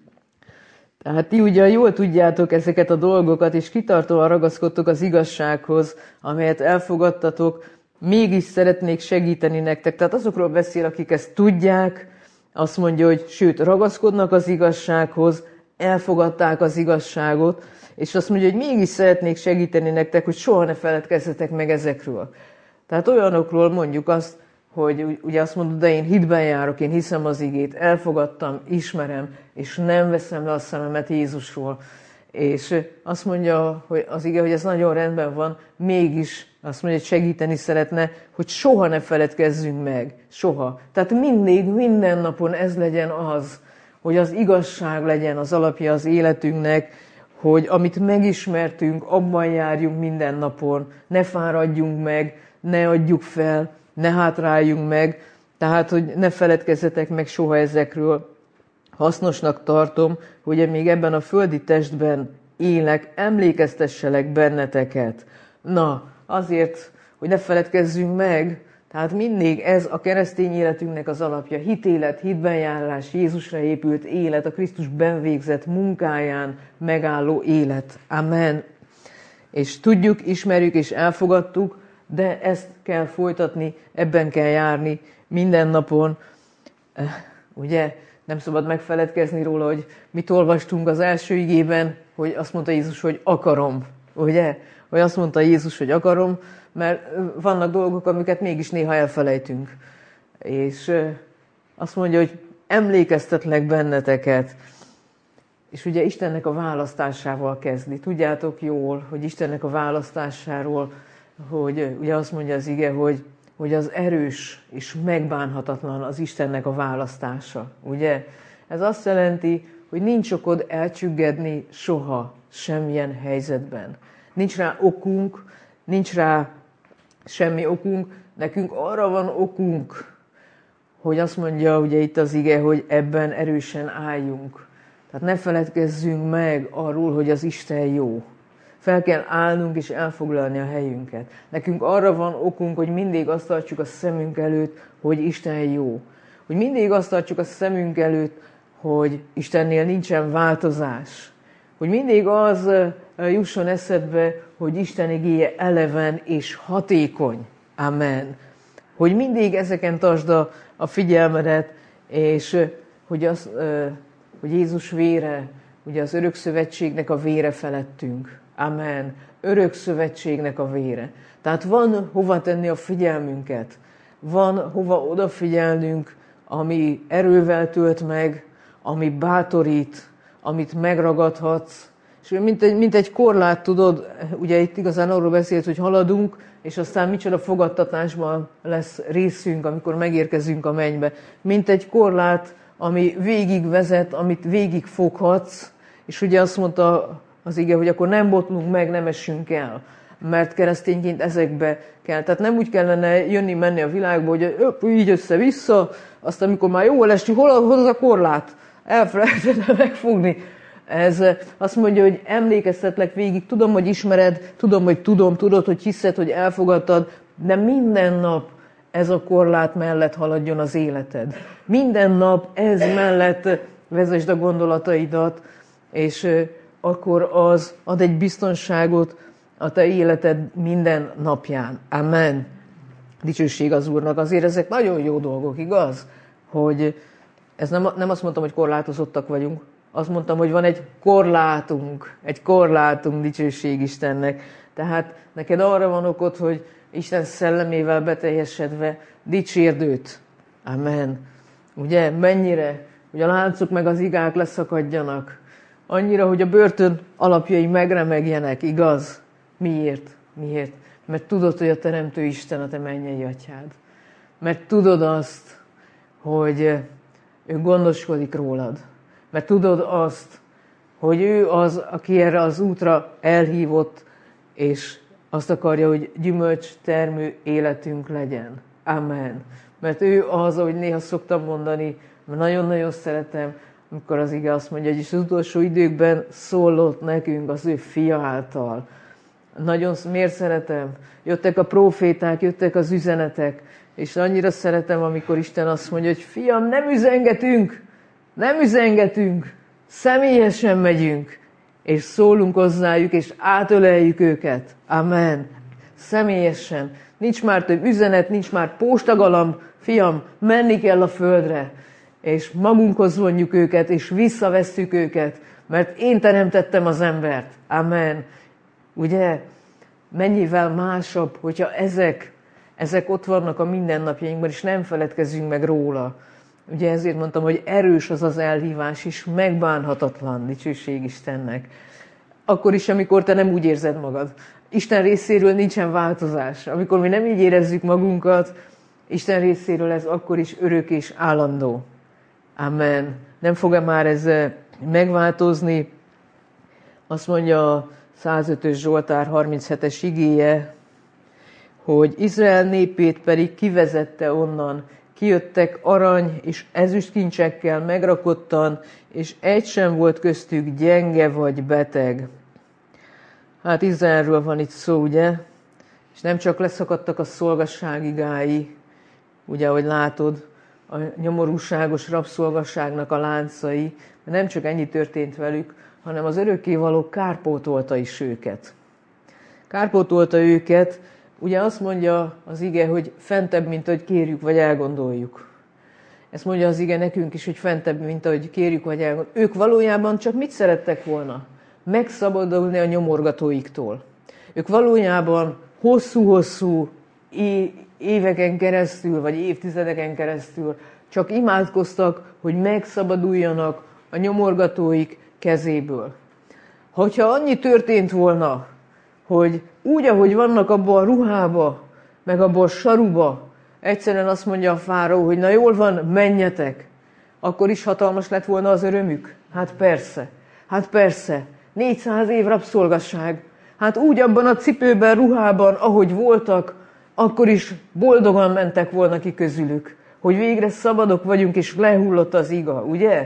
Tehát ti ugyan jól tudjátok ezeket a dolgokat, és kitartóan ragaszkodtok az igazsághoz, amelyet elfogadtatok, mégis szeretnék segíteni nektek. Tehát azokról beszél, akik ezt tudják, azt mondja, hogy sőt, ragaszkodnak az igazsághoz, elfogadták az igazságot, és azt mondja, hogy mégis szeretnék segíteni nektek, hogy soha ne feledkezzetek meg ezekről. Tehát olyanokról mondjuk azt, hogy ugye azt mondod, de én hitben járok, én hiszem az igét, elfogadtam, ismerem, és nem veszem le a szememet Jézusról. És azt mondja hogy az ige, hogy ez nagyon rendben van, mégis azt mondja, hogy segíteni szeretne, hogy soha ne feledkezzünk meg. Soha. Tehát mindig, minden napon ez legyen az, hogy az igazság legyen az alapja az életünknek, hogy amit megismertünk, abban járjunk minden napon, ne fáradjunk meg, ne adjuk fel, ne hátráljunk meg, tehát, hogy ne feledkezzetek meg soha ezekről. Hasznosnak tartom, hogy még ebben a földi testben élek, emlékeztesselek benneteket. Na, azért, hogy ne feledkezzünk meg, tehát mindig ez a keresztény életünknek az alapja. Hitélet, hitbenjárás, Jézusra épült élet, a Krisztusben végzett munkáján megálló élet. Amen. És tudjuk, ismerjük és elfogadtuk, de ezt kell folytatni, ebben kell járni minden napon. Ugye nem szabad megfeledkezni róla, hogy mit olvastunk az első igében, hogy azt mondta Jézus, hogy akarom. Ugye? Hogy azt mondta Jézus, hogy akarom, mert vannak dolgok, amiket mégis néha elfelejtünk. És azt mondja, hogy emlékeztetlek benneteket. És ugye Istennek a választásával kezdi. Tudjátok jól, hogy Istennek a választásáról, hogy ugye azt mondja az ige, hogy, hogy az erős és megbánhatatlan az Istennek a választása. Ugye? Ez azt jelenti, hogy nincs okod elcsüggedni soha semmilyen helyzetben. Nincs rá okunk, nincs rá semmi okunk, nekünk arra van okunk, hogy azt mondja ugye itt az ige, hogy ebben erősen álljunk. Tehát ne feledkezzünk meg arról, hogy az Isten jó. Fel kell állnunk és elfoglalni a helyünket. Nekünk arra van okunk, hogy mindig azt tartsuk a szemünk előtt, hogy Isten jó. Hogy mindig azt tartsuk a szemünk előtt, hogy Istennél nincsen változás. Hogy mindig az jusson eszedbe, hogy Isten igéje eleven és hatékony. Amen. Hogy mindig ezeken tartsd a figyelmedet, és hogy, az, hogy Jézus vére, ugye az örök szövetségnek a vére felettünk. Amen. örök szövetségnek a vére. Tehát van hova tenni a figyelmünket, van hova odafigyelnünk, ami erővel tölt meg, ami bátorít, amit megragadhatsz. És mint egy, mint egy korlát, tudod, ugye itt igazán arról beszélt, hogy haladunk, és aztán micsoda fogadtatásban lesz részünk, amikor megérkezünk a mennybe. Mint egy korlát, ami végig vezet, amit végig foghatsz, és ugye azt mondta az ige, hogy akkor nem botlunk meg, nem esünk el, mert keresztényként ezekbe kell. Tehát nem úgy kellene jönni-menni a világba, hogy öp, így össze-vissza, aztán amikor már jól esünk, hol, hol az a korlát? Elfelejtettem megfogni. Ez azt mondja, hogy emlékeztetlek végig, tudom, hogy ismered, tudom, hogy tudom, tudod, hogy hiszed, hogy elfogadtad, de minden nap ez a korlát mellett haladjon az életed. Minden nap ez mellett vezesd a gondolataidat, és akkor az ad egy biztonságot a te életed minden napján. Amen. Dicsőség az Úrnak. Azért ezek nagyon jó dolgok, igaz? Hogy ez nem, nem azt mondtam, hogy korlátozottak vagyunk. Azt mondtam, hogy van egy korlátunk, egy korlátunk, dicsőség Istennek. Tehát neked arra van okod, hogy Isten szellemével beteljesedve dicsérd őt. Amen. Ugye, mennyire, hogy a láncok meg az igák leszakadjanak. Annyira, hogy a börtön alapjai megremegjenek, igaz? Miért? Miért? Mert tudod, hogy a Teremtő Isten a te mennyei atyád. Mert tudod azt, hogy ő gondoskodik rólad. Mert tudod azt, hogy ő az, aki erre az útra elhívott, és azt akarja, hogy gyümölcs termő életünk legyen. Amen. Mert ő az, ahogy néha szoktam mondani, mert nagyon-nagyon szeretem, amikor az ige azt mondja, hogy is az utolsó időkben szólott nekünk az ő fia által. Nagyon miért szeretem? Jöttek a próféták, jöttek az üzenetek, és annyira szeretem, amikor Isten azt mondja, hogy fiam, nem üzengetünk, nem üzengetünk, személyesen megyünk, és szólunk hozzájuk, és átöleljük őket. Amen. Személyesen. Nincs már több üzenet, nincs már postagalam, fiam, menni kell a földre, és magunkhoz vonjuk őket, és visszavesszük őket, mert én teremtettem az embert. Amen. Ugye? Mennyivel másabb, hogyha ezek, ezek ott vannak a mindennapjainkban, és nem feledkezünk meg róla. Ugye ezért mondtam, hogy erős az az elhívás, és megbánhatatlan, dicsőség Istennek. Akkor is, amikor te nem úgy érzed magad. Isten részéről nincsen változás. Amikor mi nem így érezzük magunkat, Isten részéről ez akkor is örök és állandó. Amen. Nem fog-e már ez megváltozni? Azt mondja a százötös Zsoltár harminchetes igéje, hogy Izrael népét pedig kivezette onnan, kijöttek arany és ezüstkincsekkel megrakottan, és egy sem volt köztük gyenge vagy beteg. Hát Izraelről van itt szó, ugye? És nem csak leszakadtak a szolgasság igái, ugye, ahogy látod, a nyomorúságos rabszolgasságnak a láncai, nem csak ennyi történt velük, hanem az örökkévaló kárpótolta is őket. Kárpótolta őket, ugye azt mondja az ige, hogy fentebb, mint ahogy kérjük, vagy elgondoljuk. Ezt mondja az ige nekünk is, hogy fentebb, mint ahogy kérjük, vagy elgondoljuk. Ők valójában csak mit szerettek volna? Megszabadulni a nyomorgatóiktól. Ők valójában hosszú-hosszú éveken keresztül, vagy évtizedeken keresztül csak imádkoztak, hogy megszabaduljanak a nyomorgatóik kezéből. Hogyha annyi történt volna, hogy úgy, ahogy vannak abban a ruhába, meg abban a saruba, egyszerűen azt mondja a fáraó, hogy na jól van, menjetek, akkor is hatalmas lett volna az örömük? Hát persze, hát persze, négyszáz év rabszolgasság, hát úgy abban a cipőben, ruhában, ahogy voltak, akkor is boldogan mentek volna ki közülük, hogy végre szabadok vagyunk, és lehullott az iga, ugye?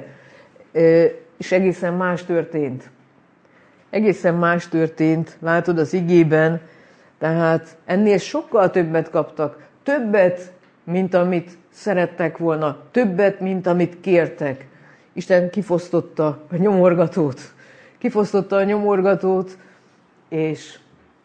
És egészen más történt. Egészen más történt, látod az igében, tehát ennél sokkal többet kaptak, többet, mint amit szerettek volna, többet, mint amit kértek. Isten kifosztotta a nyomorgatót, kifosztotta a nyomorgatót, és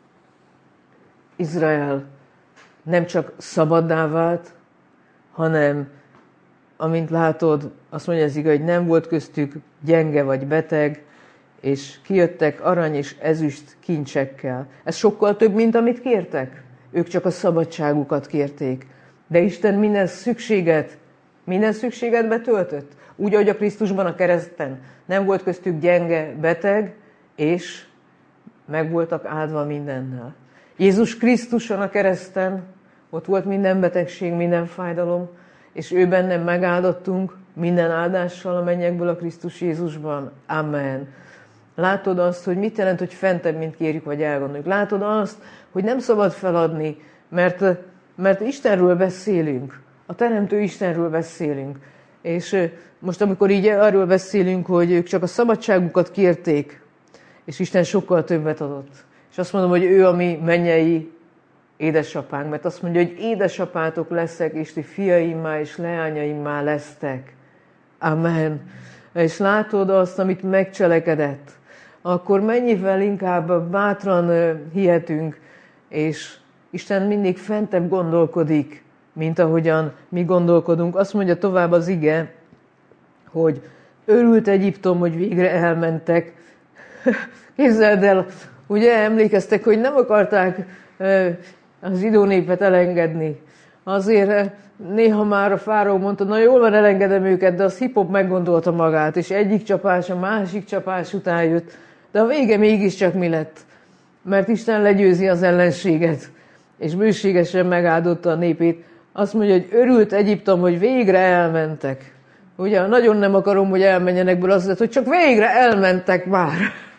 Izrael nem csak szabaddá vált, hanem, amint látod, azt mondja az ige, hogy nem volt köztük gyenge vagy beteg, és kijöttek arany és ezüst kincsekkel. Ez sokkal több, mint amit kértek. Ők csak a szabadságukat kérték. De Isten minden szükséget, minden szükséget betöltött. Úgy, ahogy a Krisztusban a kereszten nem volt köztük gyenge, beteg, és meg voltak áldva mindennel. Jézus Krisztuson a kereszten, ott volt minden betegség, minden fájdalom, és ő bennem megáldottunk minden áldással a mennyekből a Krisztus Jézusban. Amen. Látod azt, hogy mit jelent, hogy fentebb, mint kérjük vagy elgondoljuk. Látod azt, hogy nem szabad feladni, mert, mert Istenről beszélünk. A Teremtő Istenről beszélünk. És most, amikor így arról beszélünk, hogy ők csak a szabadságukat kérték, és Isten sokkal többet adott. És azt mondom, hogy ő a mi mennyei édesapánk, mert azt mondja, hogy édesapátok leszek, és ti fiaimmá és leányaimmá lesztek. Amen. És látod azt, amit megcselekedett, akkor mennyivel inkább bátran hihetünk, és Isten mindig fentebb gondolkodik, mint ahogyan mi gondolkodunk. Azt mondja tovább az ige, hogy örült Egyiptom, hogy végre elmentek. Képzeld el, ugye emlékeztek, hogy nem akarták az zsidó népet elengedni. Azért néha már a fáraó mondta, na jól van, elengedem őket, de az hip-hop meggondolta magát, és egyik csapás a másik csapás után jött. De a vége mégiscsak mi lett? Mert Isten legyőzi az ellenséget, és bőségesen megáldotta a népét. Azt mondja, hogy örült Egyiptom, hogy végre elmentek. Ugye, nagyon nem akarom, hogy elmenjenek belőle, az lett, hogy csak végre elmentek már.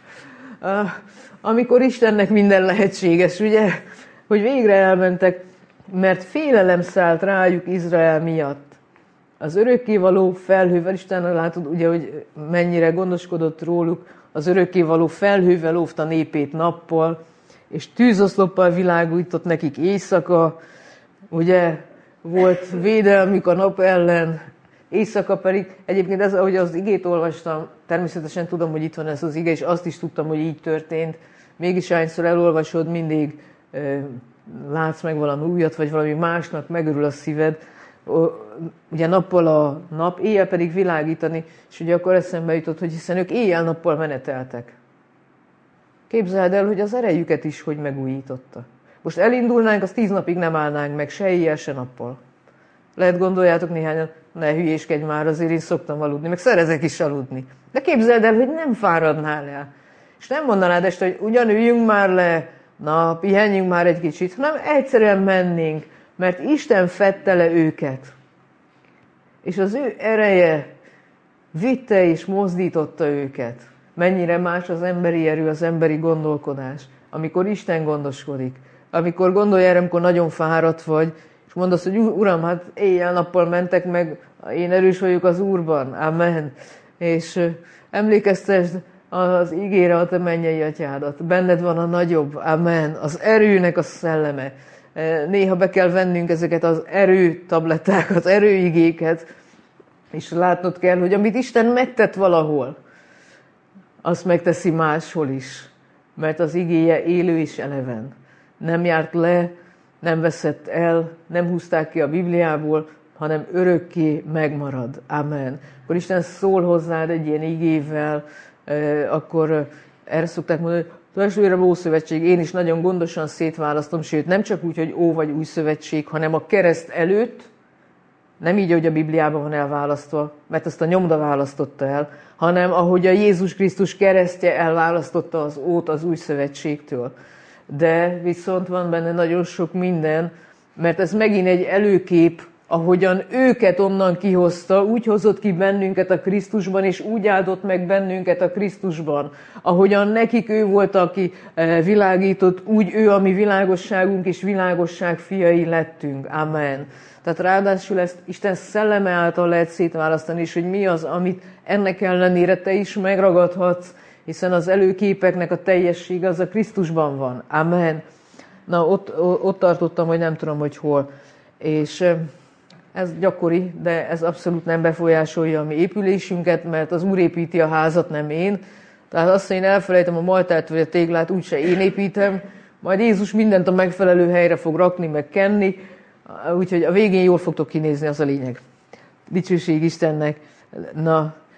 Amikor Istennek minden lehetséges, ugye? Hogy végre elmentek, mert félelem szállt rájuk Izrael miatt. Az örökkévaló felhővel, Isten látod, ugye, hogy mennyire gondoskodott róluk, az örökkévaló felhővel óvta népét nappal, és tűzoszloppal világított nekik éjszaka, ugye, volt védelmük a nap ellen, éjszaka pedig, egyébként ez, ahogy az igét olvastam, természetesen tudom, hogy itt van ez az ige, és azt is tudtam, hogy így történt. Mégis hányszor elolvasod, mindig e, látsz meg valami újat, vagy valami másnak megörül a szíved. Ugye nappal a nap, éjjel pedig világítani, és ugye akkor eszembe jutott, hogy hiszen ők éjjel-nappal meneteltek. Képzeld el, hogy az erejüket is hogy megújította. Most elindulnánk, az tíz napig nem állnánk meg, se éjjel, se nappal. Lehet gondoljátok néhányan, ne hülyéskedj már, azért én szoktam aludni, meg szerezek is aludni. De képzeld el, hogy nem fáradnál el. És nem mondanád este, hogy ugyan üljünk már le, na, pihenjünk már egy kicsit, hanem egyszerűen mennénk, mert Isten fedte le őket. És az ő ereje vitte és mozdította őket. Mennyire más az emberi erő, az emberi gondolkodás, amikor Isten gondoskodik. Amikor gondolj erre, amikor nagyon fáradt vagy, és mondasz, hogy Uram, hát éjjel-nappal mentek meg, én erős vagyok az Úrban. Amen. És emlékeztesd az ígére a te mennyei atyádat. Benned van a nagyobb. Amen. Az erőnek a szelleme. Néha be kell vennünk ezeket az erőtablettákat, erőigéket, és látnod kell, hogy amit Isten megtett valahol, azt megteszi máshol is. Mert az igéje élő és eleven. Nem járt le, nem veszett el, nem húzták ki a Bibliából, hanem örökké megmarad. Amen. Akkor Isten szól hozzád egy ilyen igével, akkor erre szokták mondani, hogy testvérem, Ószövetség, én is nagyon gondosan szétválasztom, sőt nem csak úgy, hogy Ó vagy Új Szövetség, hanem a kereszt előtt, nem így, ahogy a Bibliában van elválasztva, mert ezt a nyomda választotta el, hanem ahogy a Jézus Krisztus keresztje elválasztotta az Ót az Új Szövetségtől. De viszont van benne nagyon sok minden, mert ez megint egy előkép, ahogyan őket onnan kihozta, úgy hozott ki bennünket a Krisztusban, és úgy áldott meg bennünket a Krisztusban. Ahogyan nekik ő volt, aki világított, úgy ő a mi világosságunk és világosság fiai lettünk. Amen. Tehát ráadásul ezt Isten szelleme által lehet szétválasztani, és hogy mi az, amit ennek ellenére te is megragadhatsz, hiszen az előképeknek a teljessége az a Krisztusban van. Amen. Na, ott, ott tartottam, hogy nem tudom, hogy hol. És ez gyakori, de ez abszolút nem befolyásolja a mi épülésünket, mert az Úr építi a házat, nem én. Tehát azt, hogy én elfelejtem a maltát vagy a téglát, úgyse én építem, majd Jézus mindent a megfelelő helyre fog rakni, meg kenni, úgyhogy a végén jól fogtok kinézni, az a lényeg. Dicsőség Istennek. Na,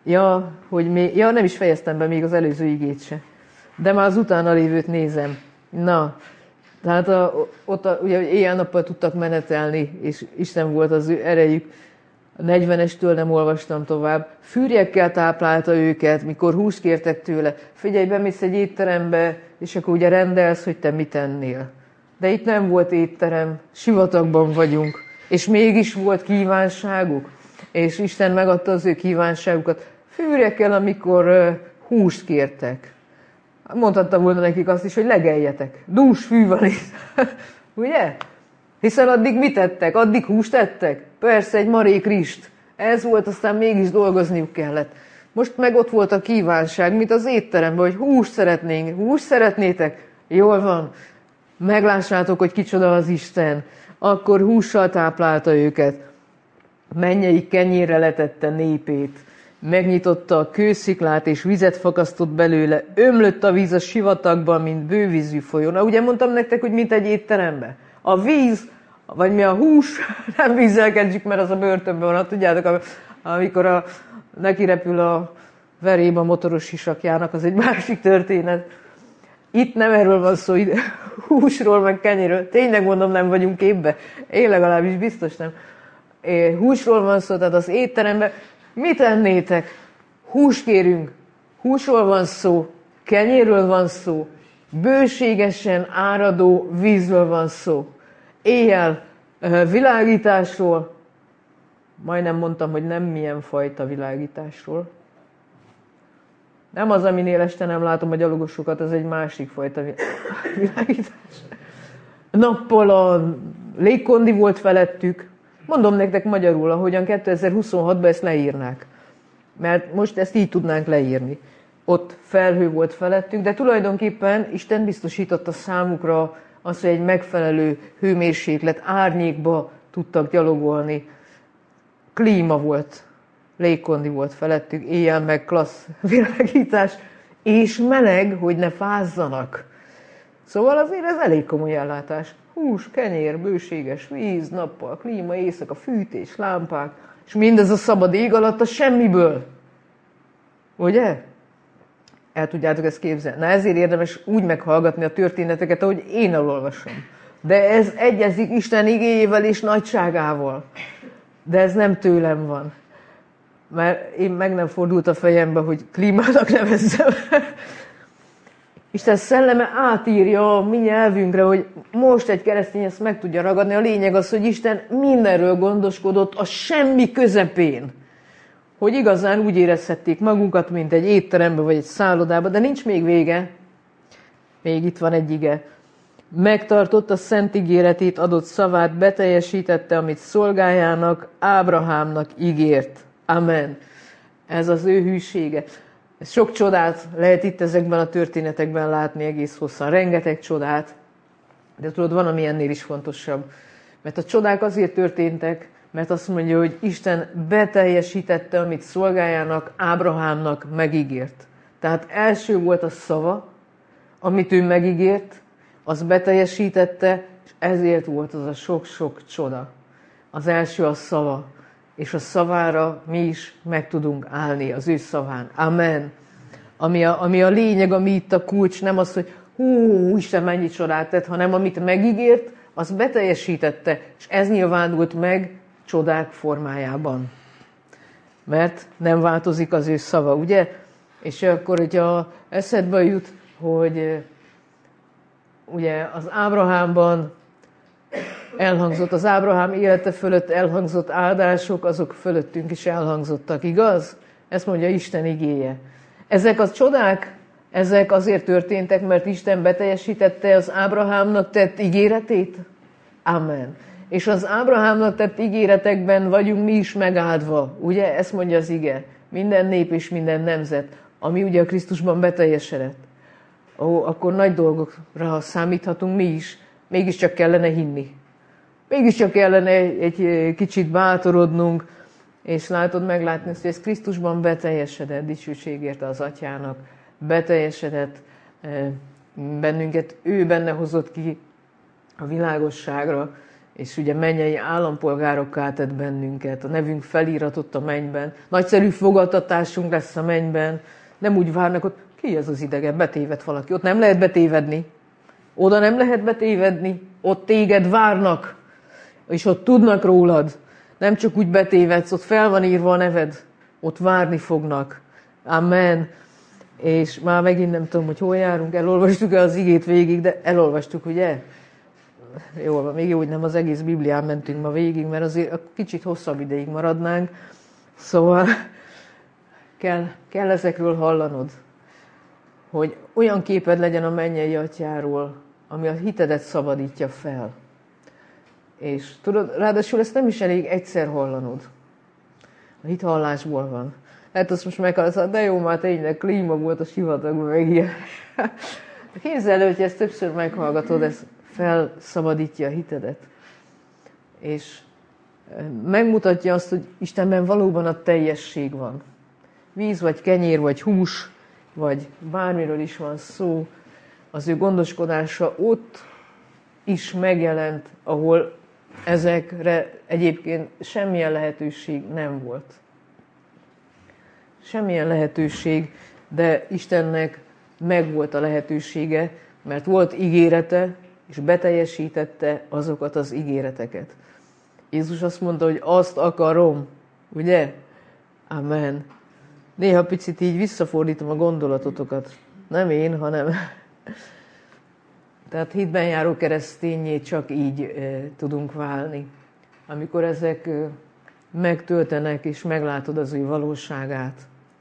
Ja, hogy még, ja, nem is fejeztem be még az előző igét se. De már az utána lévőt nézem. Na, tehát a, ott a, ugye éjjel-nappal tudtak menetelni, és Isten volt az ő erejük. A negyvenestől nem olvastam tovább. Fűrjekkel táplálta őket, mikor húst kértek tőle. Figyelj, bemész egy étterembe, és akkor ugye rendelsz, hogy te mit ennél. De itt nem volt étterem, sivatagban vagyunk, és mégis volt kívánságuk. És Isten megadta az ő kívánságukat. Fűrjekkel, amikor uh, húst kértek. Mondhatta volna nekik azt is, hogy legeljetek. Dús fű van itt. Ugye? Hiszen addig mit ettek? Addig húst ettek? Persze, egy marék rist. Ez volt, aztán mégis dolgozniuk kellett. Most meg ott volt a kívánság, mint az étteremben, hogy húst szeretnénk. Húst szeretnétek? Jól van. Meglássátok, hogy kicsoda az Isten. Akkor hússal táplálta őket. Mennyei kenyérre letette népét. Megnyitotta a kősziklát, és vizet fakasztott belőle. Ömlött a víz a sivatagban, mint bővízű folyó. Na, ugye mondtam nektek, hogy mint egy étteremben. A víz, vagy mi a hús, nem vízzel kezdjük, mert az a börtönben van. Tudjátok, amikor a, neki repül a veréb a motoros sisakjának, az egy másik történet. Itt nem erről van szó, ide, húsról, meg kenyéről. Tényleg mondom, nem vagyunk képbe. Én legalábbis biztos nem. Húsról van szó, tehát az étteremben. Mit ennétek? Húst kérünk. Húsról van szó, kenyérről van szó, bőségesen áradó vízről van szó. Éjjel világításról, majdnem mondtam, hogy nem milyen fajta világításról. Nem az, aminél este nem látom a gyalogosokat, ez egy másik fajta világítás. Nappal a légkondi volt felettük. Mondom nektek magyarul, ahogyan kétezer-huszonhatban ezt leírnák. Mert most ezt így tudnánk leírni. Ott felhő volt felettük, de tulajdonképpen Isten biztosította számukra azt, hogy egy megfelelő hőmérséklet, árnyékba tudtak gyalogolni. Klíma volt, légkondi volt felettük, éjjel meg klassz világítás, és meleg, hogy ne fázzanak. Szóval azért ez elég komoly ellátás. Hús, kenyér, bőséges víz, nappal, klíma, éjszaka, fűtés, lámpák, és mindez a szabad ég alatt a semmiből. Ugye? El tudjátok ezt képzelni. Na ezért érdemes úgy meghallgatni a történeteket, ahogy én elolvasom. De ez egyezik Isten igéjével és nagyságával. De ez nem tőlem van. Mert én meg nem fordult a fejembe, hogy klímának nevezzem. Isten szelleme átírja a mi nyelvünkre, hogy most egy keresztény ezt meg tudja ragadni. A lényeg az, hogy Isten mindenről gondoskodott a semmi közepén. Hogy igazán úgy érezhették magunkat, mint egy étterembe vagy egy szállodában, de nincs még vége. Még itt van egy ige. Megtartotta szent ígéretét, adott szavát, beteljesítette, amit szolgájának, Ábrahámnak ígért. Amen. Ez az ő hűsége. Sok csodát lehet itt ezekben a történetekben látni egész hosszan. Rengeteg csodát. De tudod, van, ami ennél is fontosabb. Mert a csodák azért történtek, mert azt mondja, hogy Isten beteljesítette, amit szolgájának, Ábrahámnak megígért. Tehát első volt a szava, amit ő megígért, az beteljesítette, és ezért volt az a sok-sok csoda. Az első a szava, és a szavára mi is meg tudunk állni, az ő szaván. Amen. Ami a, ami a lényeg, ami itt a kulcs, nem az, hogy hú, Isten mennyi csodát tett, hanem amit megígért, az beteljesítette, és ez nyilvánult meg csodák formájában. Mert nem változik az ő szava, ugye? És akkor, hogyha eszedbe jut, hogy ugye az Ábrahámban elhangzott, az Ábrahám élete fölött elhangzott áldások, azok fölöttünk is elhangzottak, igaz? Ezt mondja Isten igéje. Ezek a csodák, ezek azért történtek, mert Isten beteljesítette az Ábrahámnak tett ígéretét? Amen. És az Ábrahámnak tett ígéretekben vagyunk mi is megáldva, ugye? Ezt mondja az ige. Minden nép és minden nemzet, ami ugye a Krisztusban beteljesedett. Ó, akkor nagy dolgokra számíthatunk mi is, mégiscsak kellene hinni. Mégiscsak kellene egy kicsit bátorodnunk, és látod, meglátni, hogy ez Krisztusban beteljesedett, dicsőség érte az Atyának, beteljesedett bennünket, ő benne hozott ki a világosságra, és ugye mennyei állampolgárokká tett bennünket, a nevünk felíratott a mennyben, nagyszerű fogadtatásunk lesz a mennyben, nem úgy várnak, hogy ki ez az idegen, betéved valaki, ott nem lehet betévedni, oda nem lehet betévedni, ott téged várnak, és ott tudnak rólad, nem csak úgy betévedsz, ott fel van írva a neved, ott várni fognak. Amen. És már megint nem tudom, hogy hol járunk, elolvastuk el az igét végig, de elolvastuk, ugye? Jól van, még jó, hogy nem az egész Biblián mentünk ma végig, mert azért kicsit hosszabb ideig maradnánk. Szóval kell, kell ezekről hallanod, hogy olyan képed legyen a mennyei atyáról, ami a hitedet szabadítja fel. És tudod, ráadásul ezt nem is elég egyszer hallanod. A hit hallásból van. Hát azt most meghallasz, de jó, már tényleg klíma volt a sivatagban, meg ilyen. Képzeld el, hogy ezt többször meghallgatod, ez felszabadítja a hitedet. És megmutatja azt, hogy Istenben valóban a teljesség van. Víz, vagy kenyér, vagy hús, vagy bármiről is van szó, az ő gondoskodása ott is megjelent, ahol ezekre egyébként semmilyen lehetőség nem volt. Semmilyen lehetőség, de Istennek megvolt a lehetősége, mert volt ígérete, és beteljesítette azokat az ígéreteket. Jézus azt mondta, hogy azt akarom, ugye? Amen. Néha picit így visszafordítom a gondolatotokat. Nem én, hanem... Tehát hitben járó keresztényé csak így e, tudunk válni. Amikor ezek e, megtöltenek, és meglátod az ő valóságát.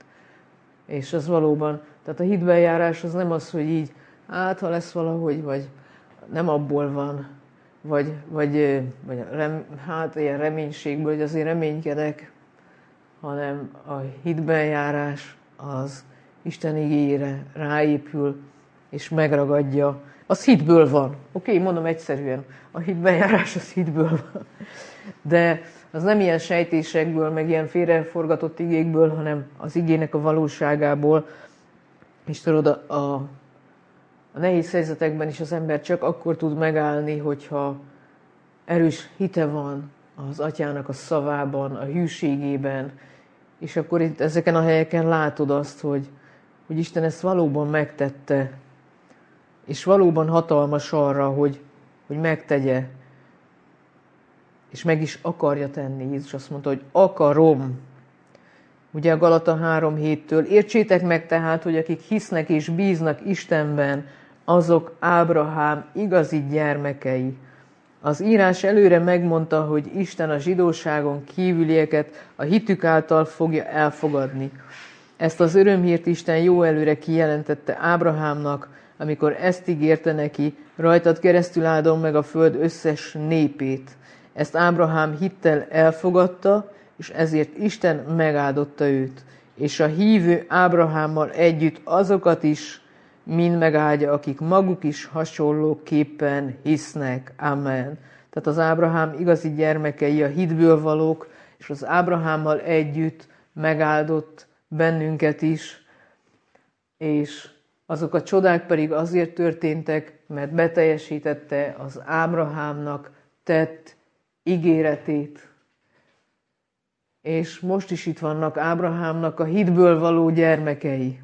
És az valóban, tehát a hitben járás az nem az, hogy így, hát ha lesz valahogy, vagy nem abból van, vagy, vagy, vagy rem, hát ilyen reménységből, hogy azért reménykedek, hanem a hitben járás az Isten igéjére ráépül, és megragadja. Az hitből van. Oké, okay, mondom egyszerűen, a hitben járás az hitből van. De az nem ilyen sejtésekből, meg ilyen félreforgatott igékből, hanem az igének a valóságából. És tudod, a, a, a nehéz helyzetekben is az ember csak akkor tud megállni, hogyha erős hite van az atyának a szavában, a hűségében, és akkor itt ezeken a helyeken látod azt, hogy, hogy Isten ezt valóban megtette, és valóban hatalmas arra, hogy, hogy megtegye, és meg is akarja tenni. Jézus azt mondta, hogy akarom. Ugye a Galata három héttől. Értsétek meg tehát, hogy akik hisznek és bíznak Istenben, azok Ábrahám igazi gyermekei. Az írás előre megmondta, hogy Isten a zsidóságon kívülieket a hitük által fogja elfogadni. Ezt az örömhírt Isten jó előre kijelentette Ábrahámnak, amikor ezt ígérte neki, rajtad keresztül áldom meg a föld összes népét. Ezt Ábrahám hittel elfogadta, és ezért Isten megáldotta őt. És a hívő Ábrahámmal együtt azokat is mind megáldja, akik maguk is hasonlóképpen hisznek. Amen. Tehát az Ábrahám igazi gyermekei, a hitből valók, és az Ábrahámmal együtt megáldott bennünket is, és azok a csodák pedig azért történtek, mert beteljesítette az Ábrahámnak tett ígéretét. És most is itt vannak Ábrahámnak a hitből való gyermekei,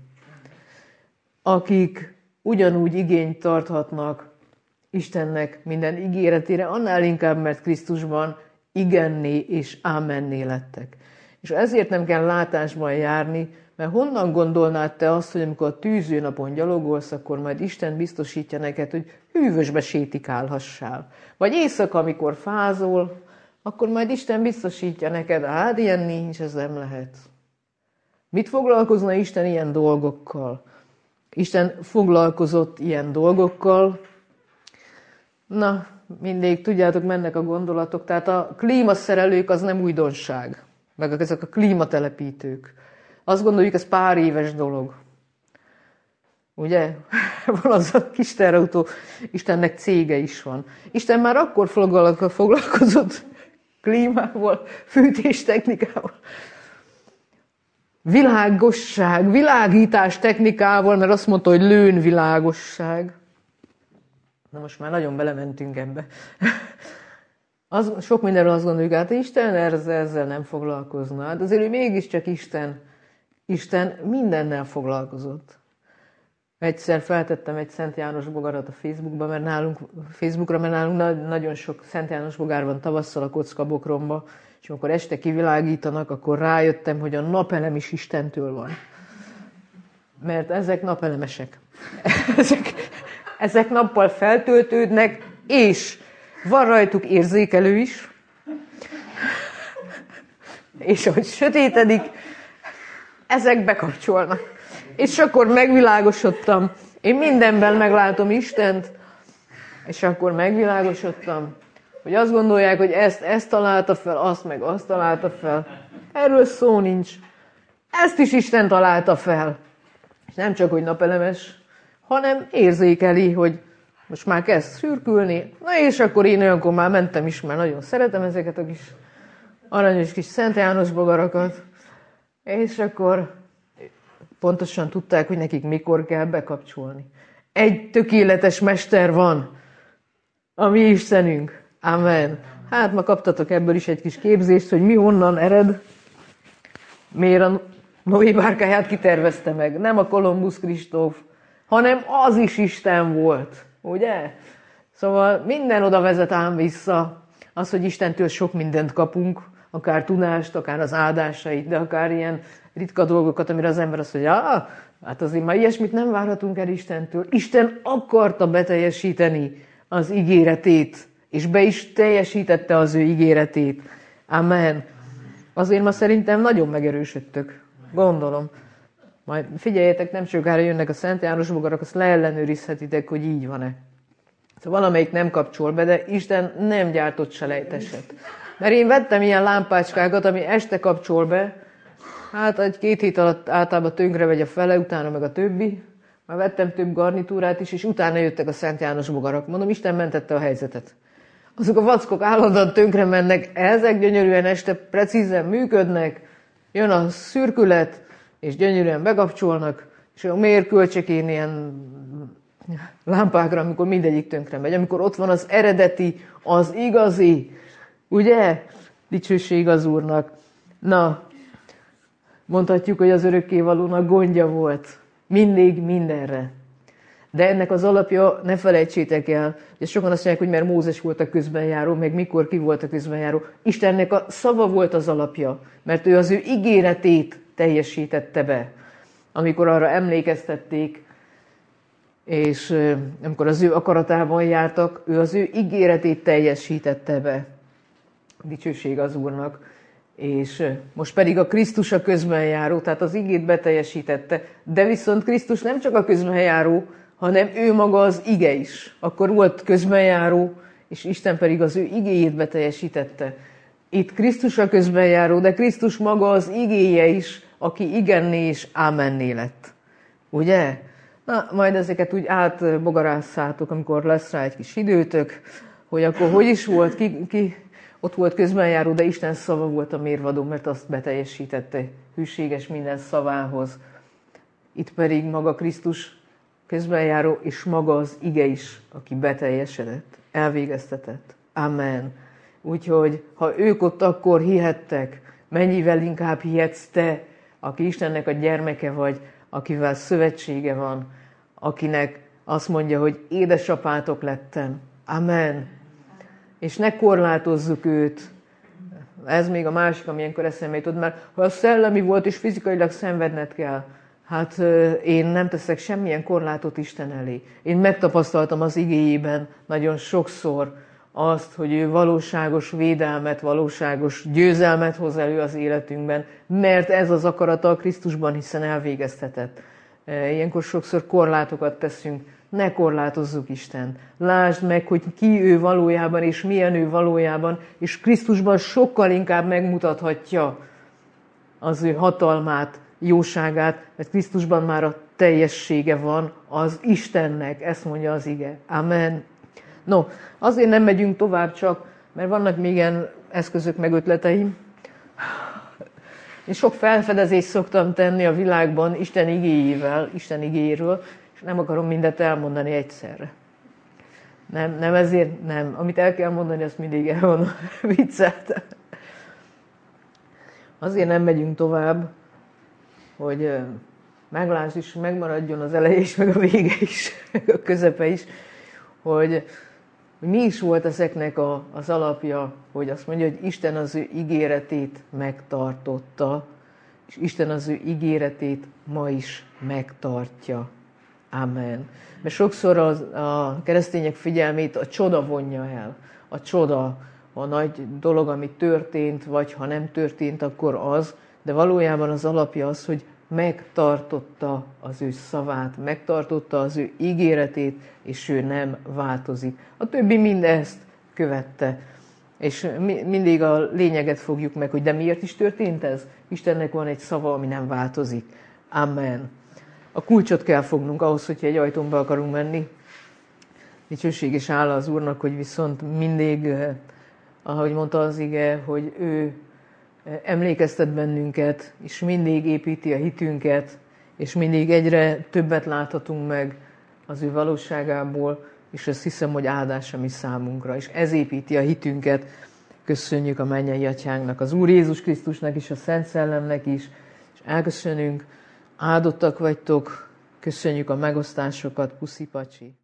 akik ugyanúgy igényt tarthatnak Istennek minden ígéretére, annál inkább, mert Krisztusban igenné és ámenné lettek. És ezért nem kell látásban járni, mert honnan gondolnád te azt, hogy amikor a tűzőnapon gyalogolsz, akkor majd Isten biztosítja neked, hogy hűvösbe sétikálhassál. Vagy éjszaka, amikor fázol, akkor majd Isten biztosítja neked, hát ilyen nincs, ez nem lehet. Mit foglalkozna Isten ilyen dolgokkal? Isten foglalkozott ilyen dolgokkal. Na, mindig, tudjátok, mennek a gondolatok. Tehát a klímaszerelők az nem újdonság, meg ezek a klímatelepítők. Azt gondoljuk, ez pár éves dolog. Ugye? Van az a kis teherautó, Istennek cége is van. Isten már akkor foglalkozott klímával, fűtéstechnikával, világosság, világítás technikával, mert azt mondta, hogy lőn világosság. Na most már nagyon belementünk ebbe. Az, sok mindenről azt gondoljuk, hát Isten ezzel, ezzel nem foglalkozna. Hát azért ő mégiscsak Isten. Isten mindennel foglalkozott. Egyszer feltettem egy Szent János bogarat a Facebookba, mert nálunk, Facebookra, mert nálunk nagyon sok Szent János bogár van tavasszal a Kockabokromba, és amikor este kivilágítanak, akkor rájöttem, hogy a napelem is Istentől van. Mert ezek napelemesek. Ezek, ezek nappal feltöltődnek, és van rajtuk érzékelő is, és ahogy sötétedik, ezek bekapcsolnak. És akkor megvilágosodtam. Én mindenben meglátom Istent, és akkor megvilágosodtam, hogy azt gondolják, hogy ezt, ezt találta fel, azt meg azt találta fel. Erről szó nincs. Ezt is Isten találta fel. És nem csak, hogy napelemes, hanem érzékeli, hogy most már kezd szürkülni. Na és akkor én olyankor már mentem is, mert nagyon szeretem ezeket a kis aranyos kis Szent János bogarakat. És akkor pontosan tudták, hogy nekik mikor kell bekapcsolni. Egy tökéletes mester van, a mi Istenünk. Amen. Hát ma kaptatok ebből is egy kis képzést, hogy mi honnan ered. Miért a Noé bárkáját kitervezte meg. Nem a Kolumbusz Kristóf, hanem az is Isten volt. Ugye? Szóval minden oda vezet ám vissza. Az, hogy Istentől sok mindent kapunk, akár tudást, akár az áldásait, de akár ilyen ritka dolgokat, amire az ember azt mondja, ah, hát azért már ilyesmit nem várhatunk el Istentől. Isten akarta beteljesíteni az ígéretét, és be is teljesítette az ő ígéretét. Amen. Azért ma szerintem nagyon megerősödtök. Gondolom. Majd figyeljetek, nem sokára jönnek a Szent János bogarak, azt leellenőrizhetitek, hogy így van-e. Szóval valamelyik nem kapcsol be, de Isten nem gyártott selejteset. Mert én vettem ilyen lámpácskákat, ami este kapcsol be, hát egy-két hét alatt általában tönkre megy a fele, utána meg a többi. Már vettem több garnitúrát is, és utána jöttek a Szent János bogarak. Mondom, Isten mentette a helyzetet. Azok a vackok állandóan tönkre mennek, ezek gyönyörűen este precízen működnek, jön a szürkület, és gyönyörűen bekapcsolnak, és miért költsek én ilyen lámpákra, amikor mindegyik tönkre megy, amikor ott van az eredeti, az igazi, ugye? Dicsőség az Úrnak. Na, mondhatjuk, hogy az örökkévalónak gondja volt. Mindig, mindenre. De ennek az alapja, ne felejtsétek el, hogy sokan azt mondják, hogy mert Mózes volt a közbenjáró, meg mikor ki volt a közbenjáró. Istennek a szava volt az alapja, mert ő az ő ígéretét teljesítette be. Amikor arra emlékeztették, és amikor az ő akaratában jártak, ő az ő ígéretét teljesítette be. Dicsőség az Úrnak. És most pedig a Krisztus a közbenjáró, tehát az igét beteljesítette, de viszont Krisztus nem csak a közbenjáró, hanem ő maga az ige is. Akkor volt közbenjáró, és Isten pedig az ő igéjét beteljesítette. Itt Krisztus a közbenjáró, de Krisztus maga az igéje is, aki igenné és ámenné lett. Ugye? Na, majd ezeket úgy átbogarásszátok, amikor lesz rá egy kis időtök, hogy akkor hogy is volt, ki, ki ott volt közbenjáró, de Isten szava volt a mérvadó, mert azt beteljesítette, hűséges minden szavához. Itt pedig maga Krisztus közbenjáró, és maga az ige is, aki beteljesedett, elvégeztetett. Amen. Úgyhogy, ha ők ott akkor hihettek, mennyivel inkább hihetsz te, aki Istennek a gyermeke vagy, akivel szövetsége van, akinek azt mondja, hogy édesapátok lettem. Amen. És ne korlátozzuk őt. Ez még a másik, ami ilyenkor eszembe jutott, mert ha a szellemi volt és fizikailag szenvedned kell, hát én nem teszek semmilyen korlátot Isten elé. Én megtapasztaltam az igéjében nagyon sokszor azt, hogy ő valóságos védelmet, valóságos győzelmet hoz elő az életünkben, mert ez az akarata a Krisztusban, hiszen elvégeztetett. Ilyenkor sokszor korlátokat teszünk, ne korlátozzuk Istent. Lásd meg, hogy ki ő valójában, és milyen ő valójában, és Krisztusban sokkal inkább megmutathatja az ő hatalmát, jóságát, mert Krisztusban már a teljessége van az Istennek, ezt mondja az ige. Amen. No, azért nem megyünk tovább csak, mert vannak még ilyen eszközök meg ötleteim. Én sok felfedezést szoktam tenni a világban Isten igéjével, Isten igéjéről, és nem akarom mindet elmondani egyszerre. Nem, nem ezért, nem. Amit el kell mondani, azt mindig elmondom, viccelt. Azért nem megyünk tovább, hogy meglásd is, megmaradjon az eleje is, meg a vége is, meg a közepe is, hogy mi is volt ezeknek a, az alapja, hogy azt mondja, hogy Isten az ő ígéretét megtartotta, és Isten az ő ígéretét ma is megtartja. Amen. Mert sokszor az, a keresztények figyelmét a csoda vonja el. A csoda, a nagy dolog, ami történt, vagy ha nem történt, akkor az, de valójában az alapja az, hogy megtartotta az ő szavát, megtartotta az ő ígéretét, és ő nem változik. A többi mind ezt követte. És mi, mindig a lényeget fogjuk meg, hogy de miért is történt ez? Istennek van egy szava, ami nem változik. Amen. A kulcsot kell fognunk ahhoz, hogyha egy ajtón be akarunk menni. Dicsőség és hála az Úrnak, hogy viszont mindig, ahogy mondta az ige, hogy ő emlékeztet bennünket, és mindig építi a hitünket, és mindig egyre többet láthatunk meg az ő valóságából, és ezt hiszem, hogy áldás a mi számunkra. És ez építi a hitünket. Köszönjük a mennyei Atyánknak, az Úr Jézus Krisztusnak is, a Szent Szellemnek is, és elköszönünk, áldottak vagytok, köszönjük a megosztásokat, puszi pacsi.